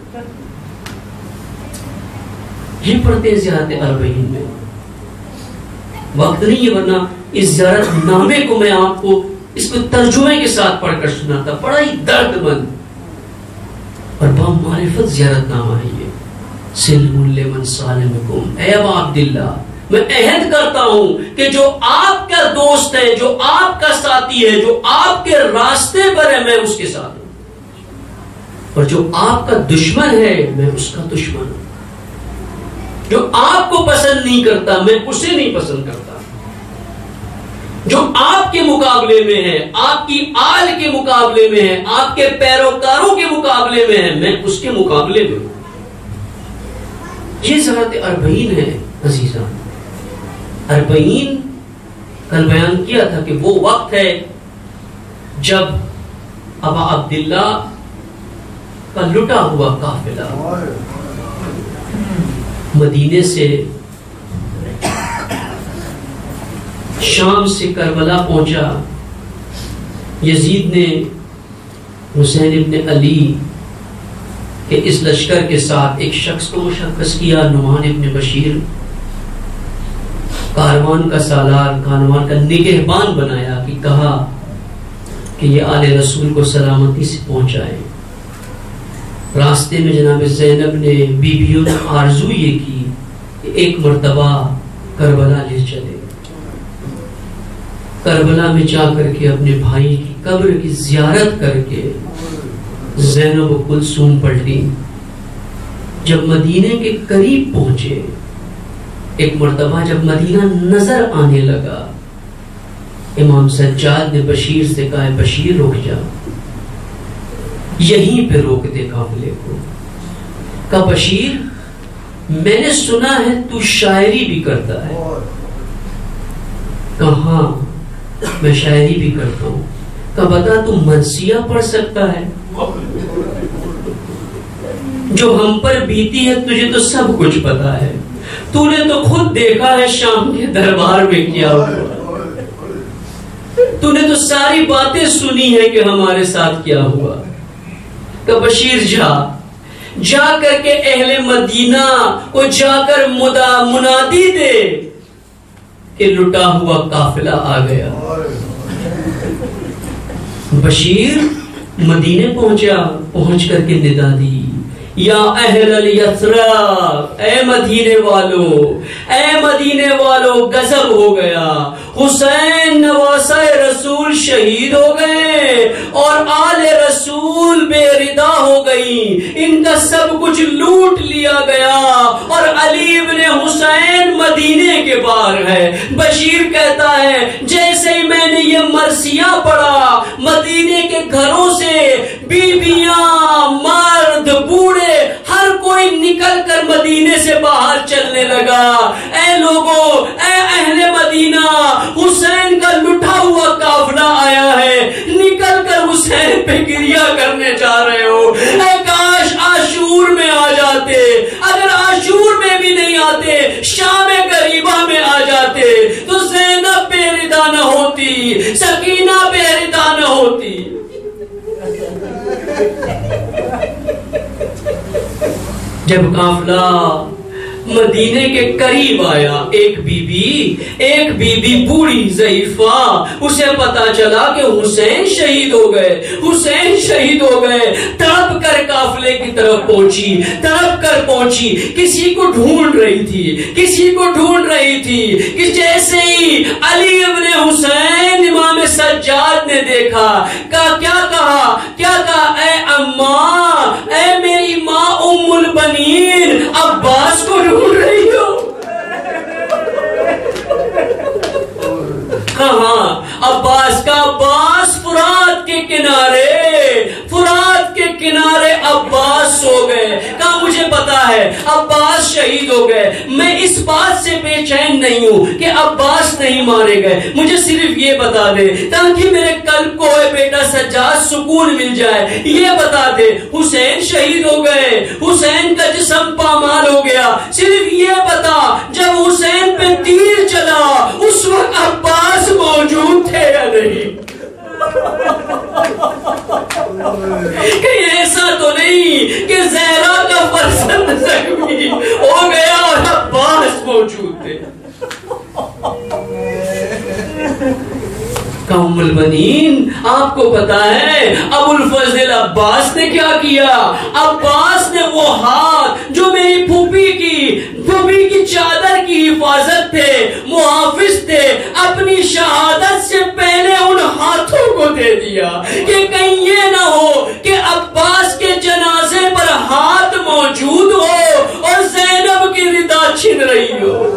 یہ پڑھتے ہیں زیارت اربعین میں۔ وقت نہیں ہے ورنہ اس زیارت نامے کو میں آپ کو اس کو ترجمے کے ساتھ پڑھ کر سناتا، بڑا ہی درد مند اور بامعرفت زیارت نامہ ہے یہ۔ سلم لمن سالمکم، اے ابا عبداللہ میں عہد کرتا ہوں کہ جو آپ کا دوست ہے، جو آپ کا ساتھی ہے، جو آپ کے راستے پر ہے، میں اس کے ساتھ ہوں، اور جو آپ کا دشمن ہے میں اس کا دشمن ہوں۔ جو آپ کو پسند نہیں کرتا میں اسے نہیں پسند کرتا، جو آپ کے مقابلے میں ہے، آپ کی آل کے مقابلے میں ہے، آپ کے پیروکاروں کے مقابلے میں ہے، میں اس کے مقابلے میں ہوں۔ یہ زیارت اربعین ہے عزیزان۔ اربعین کل بیان کیا تھا کہ وہ وقت ہے جب ابا عبداللہ کا لٹا ہوا قافلہ مدینے سے شام سے کربلا پہنچا۔ یزید نے حسین ابن علی کہ اس لشکر کے ساتھ ایک شخص کو مشخص کیا، نعمان ابن بشیر، کاروان کا سالار، کاروان کا نگہبان بنایا، کہ کہا کہ یہ آل رسول کو سلامتی سے پہنچائے۔ راستے میں جناب زینب نے بیویوں نے آرزو یہ کی کہ ایک مرتبہ کربلا لے چلے۔ کربلا میں جا کر کے اپنے بھائی کی قبر کی زیارت کر کے زینب و کلثوم پلٹی۔ جب مدینے کے قریب پہنچے، ایک مرتبہ جب مدینہ نظر آنے لگا، امام سجاد نے بشیر سے کہا، بشیر رک جا، یہیں پہ روک دے قافلے کو۔ کہا بشیر میں نے سنا ہے تو شاعری بھی کرتا ہے۔ کہاں میں شاعری بھی کرتا ہوں۔ کہا بتا تو مرثیہ پڑھ سکتا ہے؟ جو ہم پر بیتی ہے تجھے تو سب کچھ پتا ہے، تو نے تو خود دیکھا ہے شام کے دربار میں کیا ہوا، تو نے تو ساری باتیں سنی ہے کہ ہمارے ساتھ کیا ہوا۔ کہ بشیر جا جا کر کے اہل مدینہ کو جا کر منادی دے کہ لٹا ہوا قافلہ آ گیا۔ بشیر مدینے پہنچا، پہنچ کر کے ندا دی، یا اہل الیثرب، اے مدینے والو، اے مدینے والو، غضب ہو گیا، حسین نواسہ رسول شہید ہو گئے اور آل رسول بے ردا ہو گئی، ان کا سب کچھ لوٹ لیا گیا اور علی ابن حسین مدینے کے باہر ہے۔ بشیر کہتا ہے جیسے ہی میں نے یہ مرثیہ پڑھا، مدینے کے گھروں سے بیویاں، مرد، بوڑھے، ہر کوئی نکل کر مدینے سے باہر چلنے لگا۔ اے لوگوں، اے اہل مدینہ، حسین کا لٹا ہوا قافلہ آیا ہے، نکل کر حسین پہ گریہ کرنے جا رہے ہو۔ اے کاش عاشور میں آ جاتے، اگر عاشور میں بھی نہیں آتے، شام غریبہ میں آ جاتے تو زینب بے ردا نہ ہوتی، سکینہ بے ردا نہ ہوتی۔ جب قافلہ مدینے کے قریب آیا، ایک بی بی ایک بی بی بوڑھی ضعیفہ، اسے پتا چلا کہ حسین شہید ہو گئے، حسین شہید ہو گئے، تڑپ کر قافلے کی طرف پہنچی، تڑپ کر پہنچی، کسی کو ڈھونڈ رہی تھی، کسی کو ڈھونڈ رہی تھی کہ جیسے ہی علی ابن حسین امام سجاد نے دیکھا، کہا کیا کہا کیا کہا اے اماں، اے میری ماں ام البنین، عباس کو ڈھونڈ رہی ہو؟ کہاں عباس کا عباس کے کنارے فرات کے کنارے عباس سو گئے. کہا مجھے پتا ہے عباس شہید ہو گئے, میں اس بات سے بے چین نہیں ہوں کہ عباس نہیں مارے گئے, مجھے صرف یہ بتا دے تاکہ میرے قلب کو اے بیٹا سجاد سکون مل جائے, یہ بتا دے حسین شہید ہو گئے, حسین کا جسم پامال ہو گیا, صرف یہ بتا جب حسین پہ تیر چلا اس وقت عباس موجود تھے یا نہیں. کہیں ایسا تو نہیں کہ زہرا کا فرزند زخمی ہو گیا اور عباس موجود تھے. ام البنین آپ کو پتا ہے ابو الفضل عباس نے کیا کیا؟ عباس نے وہ ہاتھ جو میری پھوپھی کی پھوپھی کی چادر کی حفاظت تھے, محافظ تھے, اپنی شہادت سے پہلے ان ہاتھوں کو دے دیا کہ کہیں یہ نہ ہو کہ عباس کے جنازے پر ہاتھ موجود ہو اور زینب کی ردا چھن رہی ہو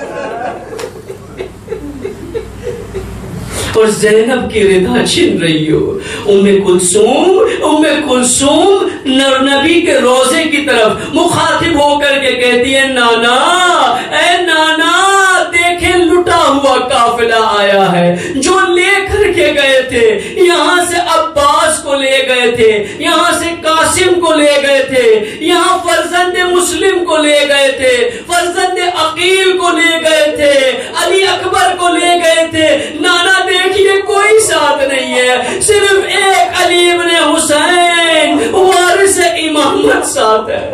اور زینب کی ردا چھن رہی ہو. ام کلثوم ام کلثوم نبی کے روزے کی طرف مخاطب ہو کر کے کہتی ہے نانا اے نانا دیکھیں لٹا ہوا قافلہ آیا ہے, جو لے کر کے گئے تھے یہاں سے عباس کو لے گئے تھے, یہاں سے قاسم کو لے گئے تھے, یہاں فرزند مسلم کو لے گئے تھے, فرزند عقیل کو لے گئے تھے, علی اکبر کو لے گئے تھے. نانا دیکھیے کوئی ساتھ نہیں ہے, صرف ایک علی ابن حسین وارث امامت ساتھ ہے.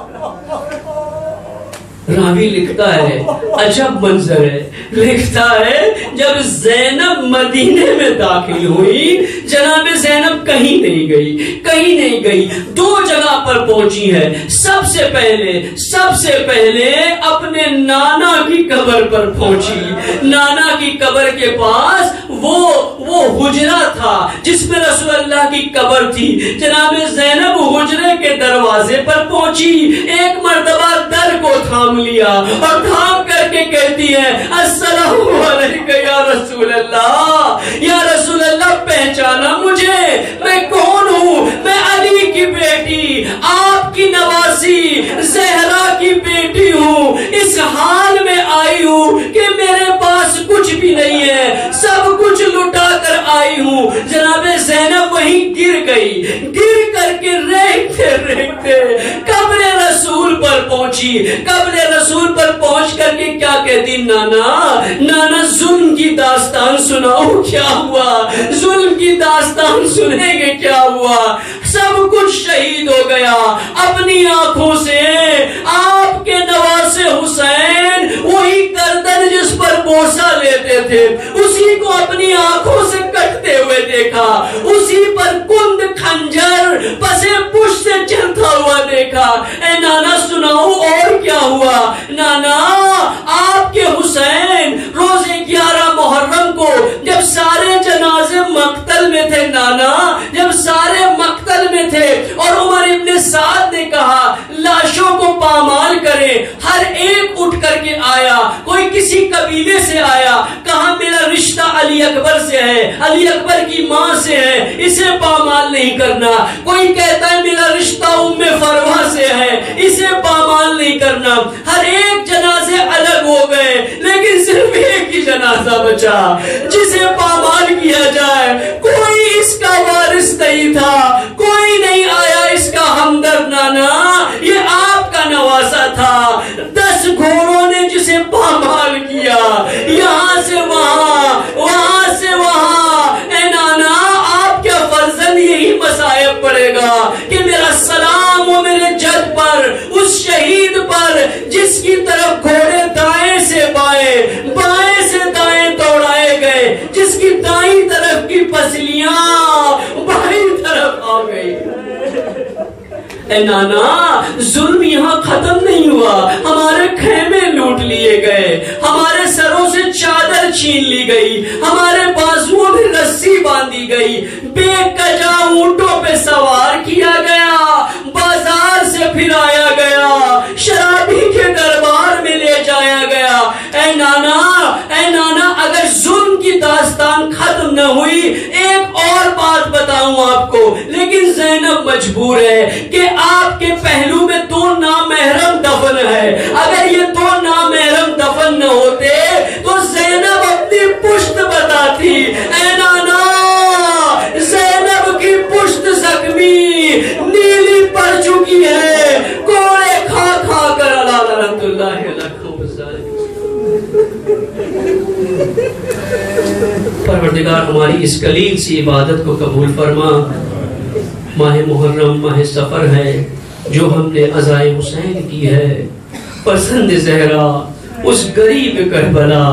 راوی لکھتا ہے عجب منظر ہے, لکھتا ہے جب زینب مدینے میں داخل ہوئی جناب زینب کہیں نہیں گئی کہیں نہیں گئی دو جگہ پر پہنچی ہے. سب سے پہلے سب سے پہلے اپنے نانا کی قبر پر پہنچی. نانا کی قبر کے پاس وہ وہ حجرہ تھا جس میں رسول اللہ کی قبر تھی. جناب زینب حجرے کے دروازے پر پہنچی, ایک مرتبہ در کو تھام لیا اور تھام کر کے کہتی ہے السلام علیکم یا رسول اللہ, یا رسول اللہ پہچانا مجھے, میں کون ہوں؟ میں علی کی بیٹی, آپ کی نواسی زہرا کی بیٹی ہوں. اس حال میں آئی ہوں کہ میرے پاس کچھ بھی نہیں ہے, سب کچھ لٹا کر آئی ہوں. جناب زینب وہیں گر گئی, گر کر کے ریکھتے ریکھتے قبر رسول پر پہنچی. قبر رسول پر پہنچ کر کے کیا کہتی نانا نانا ظلم کی داستان سناؤ کیا ہوا, ظلم کی داستان سنیں گے کیا ہوا. سب کچھ شہید ہو گیا. اپنی آنکھوں سے آپ کے نواسے حسین وہی گردن جس پر بوسہ لیتے تھے اسی کو اپنی آنکھوں سے کٹتے ہوئے دیکھا, اسی پر کند کھنجر پسے پشت سے چلتا ہوا دیکھا. اے نانا سناؤ اور کیا ہوا؟ نانا آپ کے حسین روزے گیارہ محرم کو جب سارے جنازے مقتل میں تھے, نانا جب سارے مقتل میں تھے اور عمر ابن سعد نے کہا لاشوں کو پامال کریں, ہر ایک اٹھ کر کے آیا, کوئی کسی قبیلے سے آیا, کہا میرا رشتہ علی اکبر سے ہے, علی اکبر کی ماں سے ہے, اسے پامال نہیں کرنا. کوئی کہتا ہے میرا رشتہ ام فروہ سے ہے, اسے پامال نہیں کرنا. ہر ایک جنازے الگ ہو گئے لیکن صرف ایک ہی جنازہ بچا جسے پامال کیا جائے. کوئی اس کا وارث نہیں تھا, کوئی نہیں آیا اس کا ہمدرد. نانا یہ آپ کا نواسا تھا, دس گھوڑوں نے جسے پامال کیا, یہاں سے وہاں وہاں سے وہاں. اے نانا آپ کیا فرزند یہی مصائب پڑے گا کہ میرا سلام ہو میرے جد پر, اس شہید پر جس کی طرف گھوڑے دائیں سے بائیں بائیں سے دائیں دوڑائے گئے, جس کی دائیں طرف کی پسلیاں بائیں طرف آ گئی. اے نانا ظلم یہاں ختم نہیں ہوا, ہمارے خیمے لوٹ لیے گئے, ہمارے سروں سے چادر چھین لی گئی, ہمارے بازوؤں میں رسی باندھی گئی, بے کجا اونٹوں پہ سوار کیا گیا, بازار سے پھرایا گیا, شرابی کے دربار میں لے جایا گیا. اے نانا اے نانا اگر ظلم کی داستان ختم نہ ہوئی. ایک اور بات بتاؤں آپ کو، لیکن زینب مجبور ہے کہ آپ کے پہلو میں دو نامحرم دفن ہے. اگر یہ دو نامحرم دفن نہ ہوتے تو زینب اپنی پشت بتاتی. اے نانا، زینب کی پشت زخمی نیلی پڑ چکی ہے، کوڑے کھا کھا کر. اللہ رحمت اللہ علیہ. پروردگار ہماری اس قلیل سی عبادت کو قبول فرما. ماہ محرم ماہ سفر ہے جو ہم نے عزائے حسین کی ہے. پسند زہرا، اس غریب کربلا،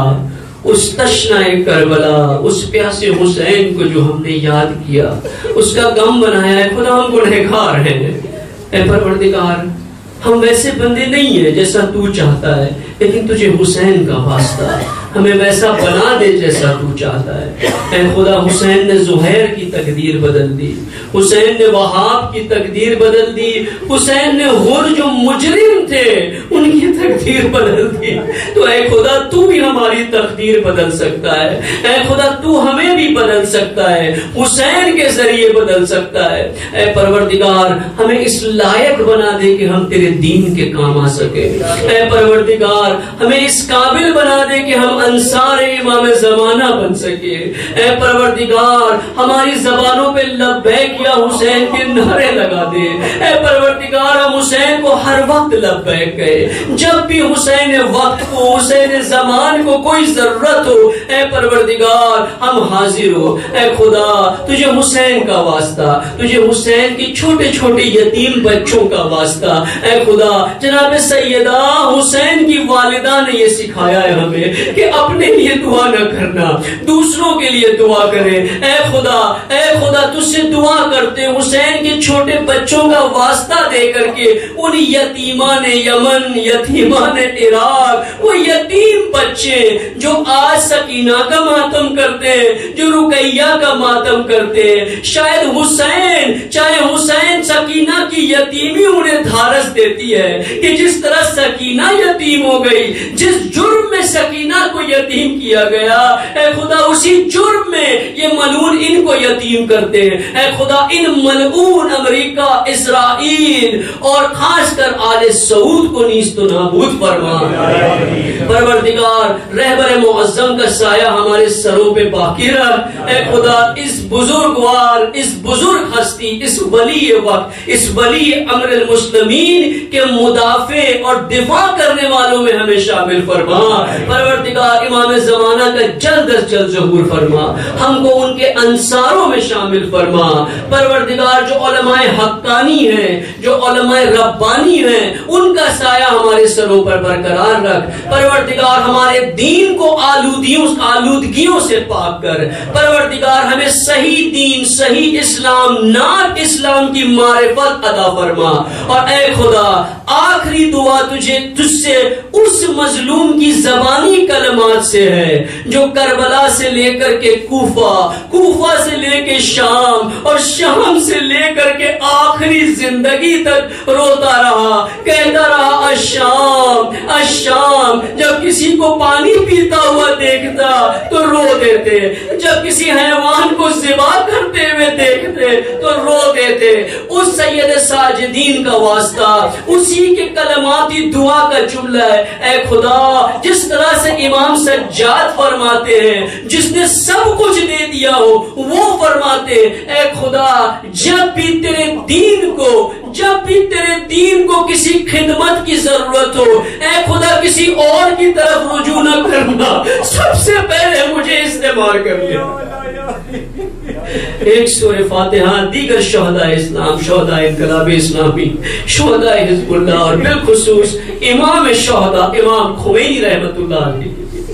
اس تشنہ کربلا، اس پیاسے حسین کو جو ہم نے یاد کیا، اس کا غم بنایا ہے. خدا ہم گنہگار ہیں. اے پروردگار، ہم ویسے بندے نہیں ہیں جیسا تو چاہتا ہے، لیکن تجھے حسین کا واسطہ ہے، ہمیں ویسا بنا دے جیسا تو چاہتا ہے. اے خدا، حسین نے زہیر کی تقدیر بدل دی، حسین نے وہاب کی تقدیر بدل دی، حسین نے غر جو مجرم تھے ان کی تقدیر بدل دی. تو اے خدا، تو بھی ہماری تقدیر بدل سکتا ہے. اے خدا، تو ہمیں بھی بدل سکتا ہے، حسین کے ذریعے بدل سکتا ہے. اے پروردگار، ہمیں اس لائق بنا دے کہ ہم تیرے دین کے کام آ سکے. اے پروردگار، ہمیں اس قابل بنا دے کہ ہم انصار امام زمانہ بن سکے. اے پروردگار، ہماری زبانوں پہ لبیک یا حسین کے نعرے لگا دے. اے پروردگار، ہم حسین کو ہر وقت لبیک کہے. جب بھی حسین وقت کو، حسین زمان کو کوئی ضرورت ہو، اے پروردگار ہم حاضر ہو. اے خدا، تجھے حسین کا واسطہ، تجھے حسین کی چھوٹے چھوٹے یتیم بچوں کا واسطہ. اے خدا، جناب سیدہ حسین کی والدہ نے یہ سکھایا ہے ہمیں کہ اپنے لیے دعا نہ کرنا، دوسروں کے لیے دعا کرے. اے خدا، اے خدا، تجھ سے دعا کرتے حسین کے چھوٹے بچوں کا واسطہ دے کر کے ان یتیمان یمن، یتیمان عراق، وہ یتیم بچے جو آج سکینہ کا ماتم کرتے ہیں، جو رقیہ کا ماتم کرتے ہیں، شاید حسین، چاہے حسین سکینہ کی یتیمی انہیں دھارس دیتی ہے کہ جس طرح سکینہ یتیم ہو گئی، جس جرم میں سکینہ کو یتیم کیا گیا، اے خدا اسی جرم میں یہ ملعون ان کو یتیم کرتے ہیں. اے خدا، ان ملعون امریکہ، اسرائیل اور خاص کر آل سعود کو نیست و نابود فرما. پروردگار، رہبر معظم کا سایہ ہمارے سروں پہ باقی رکھ. اے خدا، اس بزرگوار، اس بزرگ ہستی، اس ولی وقت، اس ولی امر المسلمین کے مدافع اور دفاع کرنے والوں میں ہمیں شامل فرما. پروردگار، امام زمانہ کا جلد از جلد ظہور فرما، ہم کو ان کے انصاروں میں شامل فرما. پروردگار، جو علماء حقانی ہیں، جو علماء ربانی ہیں، ان کا سایہ ہمارے سروں پر برقرار رکھ. پروردگار، ہمارے دین کو آلودیوں آلودگیوں سے پاک کر. پروردگار، ہمیں صحیح دین، صحیح اسلام، ناک اسلام کی معرفت عطا فرما. اور اے خدا، آخری دعا تجھے تجھ سے اس مظلوم کی زبانی کلمات سے ہے جو کربلا سے لے کر کے کوفہ، کوفہ سے لے کے شام اور شام سے لے کر کے آخری زندگی تک روتا رہا، کہتا رہا الشام الشام. جب کسی کو پانی پیتا ہوا دیکھتا تو رو دیتے، جب کسی حیوان کو ذبح کرتے ہوئے دیکھتے تو رو دیتے. اس سید ساجدین کا واسطہ، اسی کے کلماتی دعا کا جملہ ہے. اے خدا، جس طرح سے امام سجاد فرماتے ہیں، جس نے سب کچھ دے دیا ہو وہ فرماتے ہیں، اے خدا، جب بھی تیرے دین کو جب بھی تیرے دین کو کسی خدمت کی ضرورت ہو، اے خدا کسی اور کی طرف رجوع نہ کرنا، سب سے پہلے مجھے استعمال کر لیا. ایک سورہ فاتحہ دیگر شہداء اسلام، شہداء انقلاب اسلامی، شہداء حزب اللہ اور بالخصوص امام شہداء امام خمینی رحمت اللہ علیہ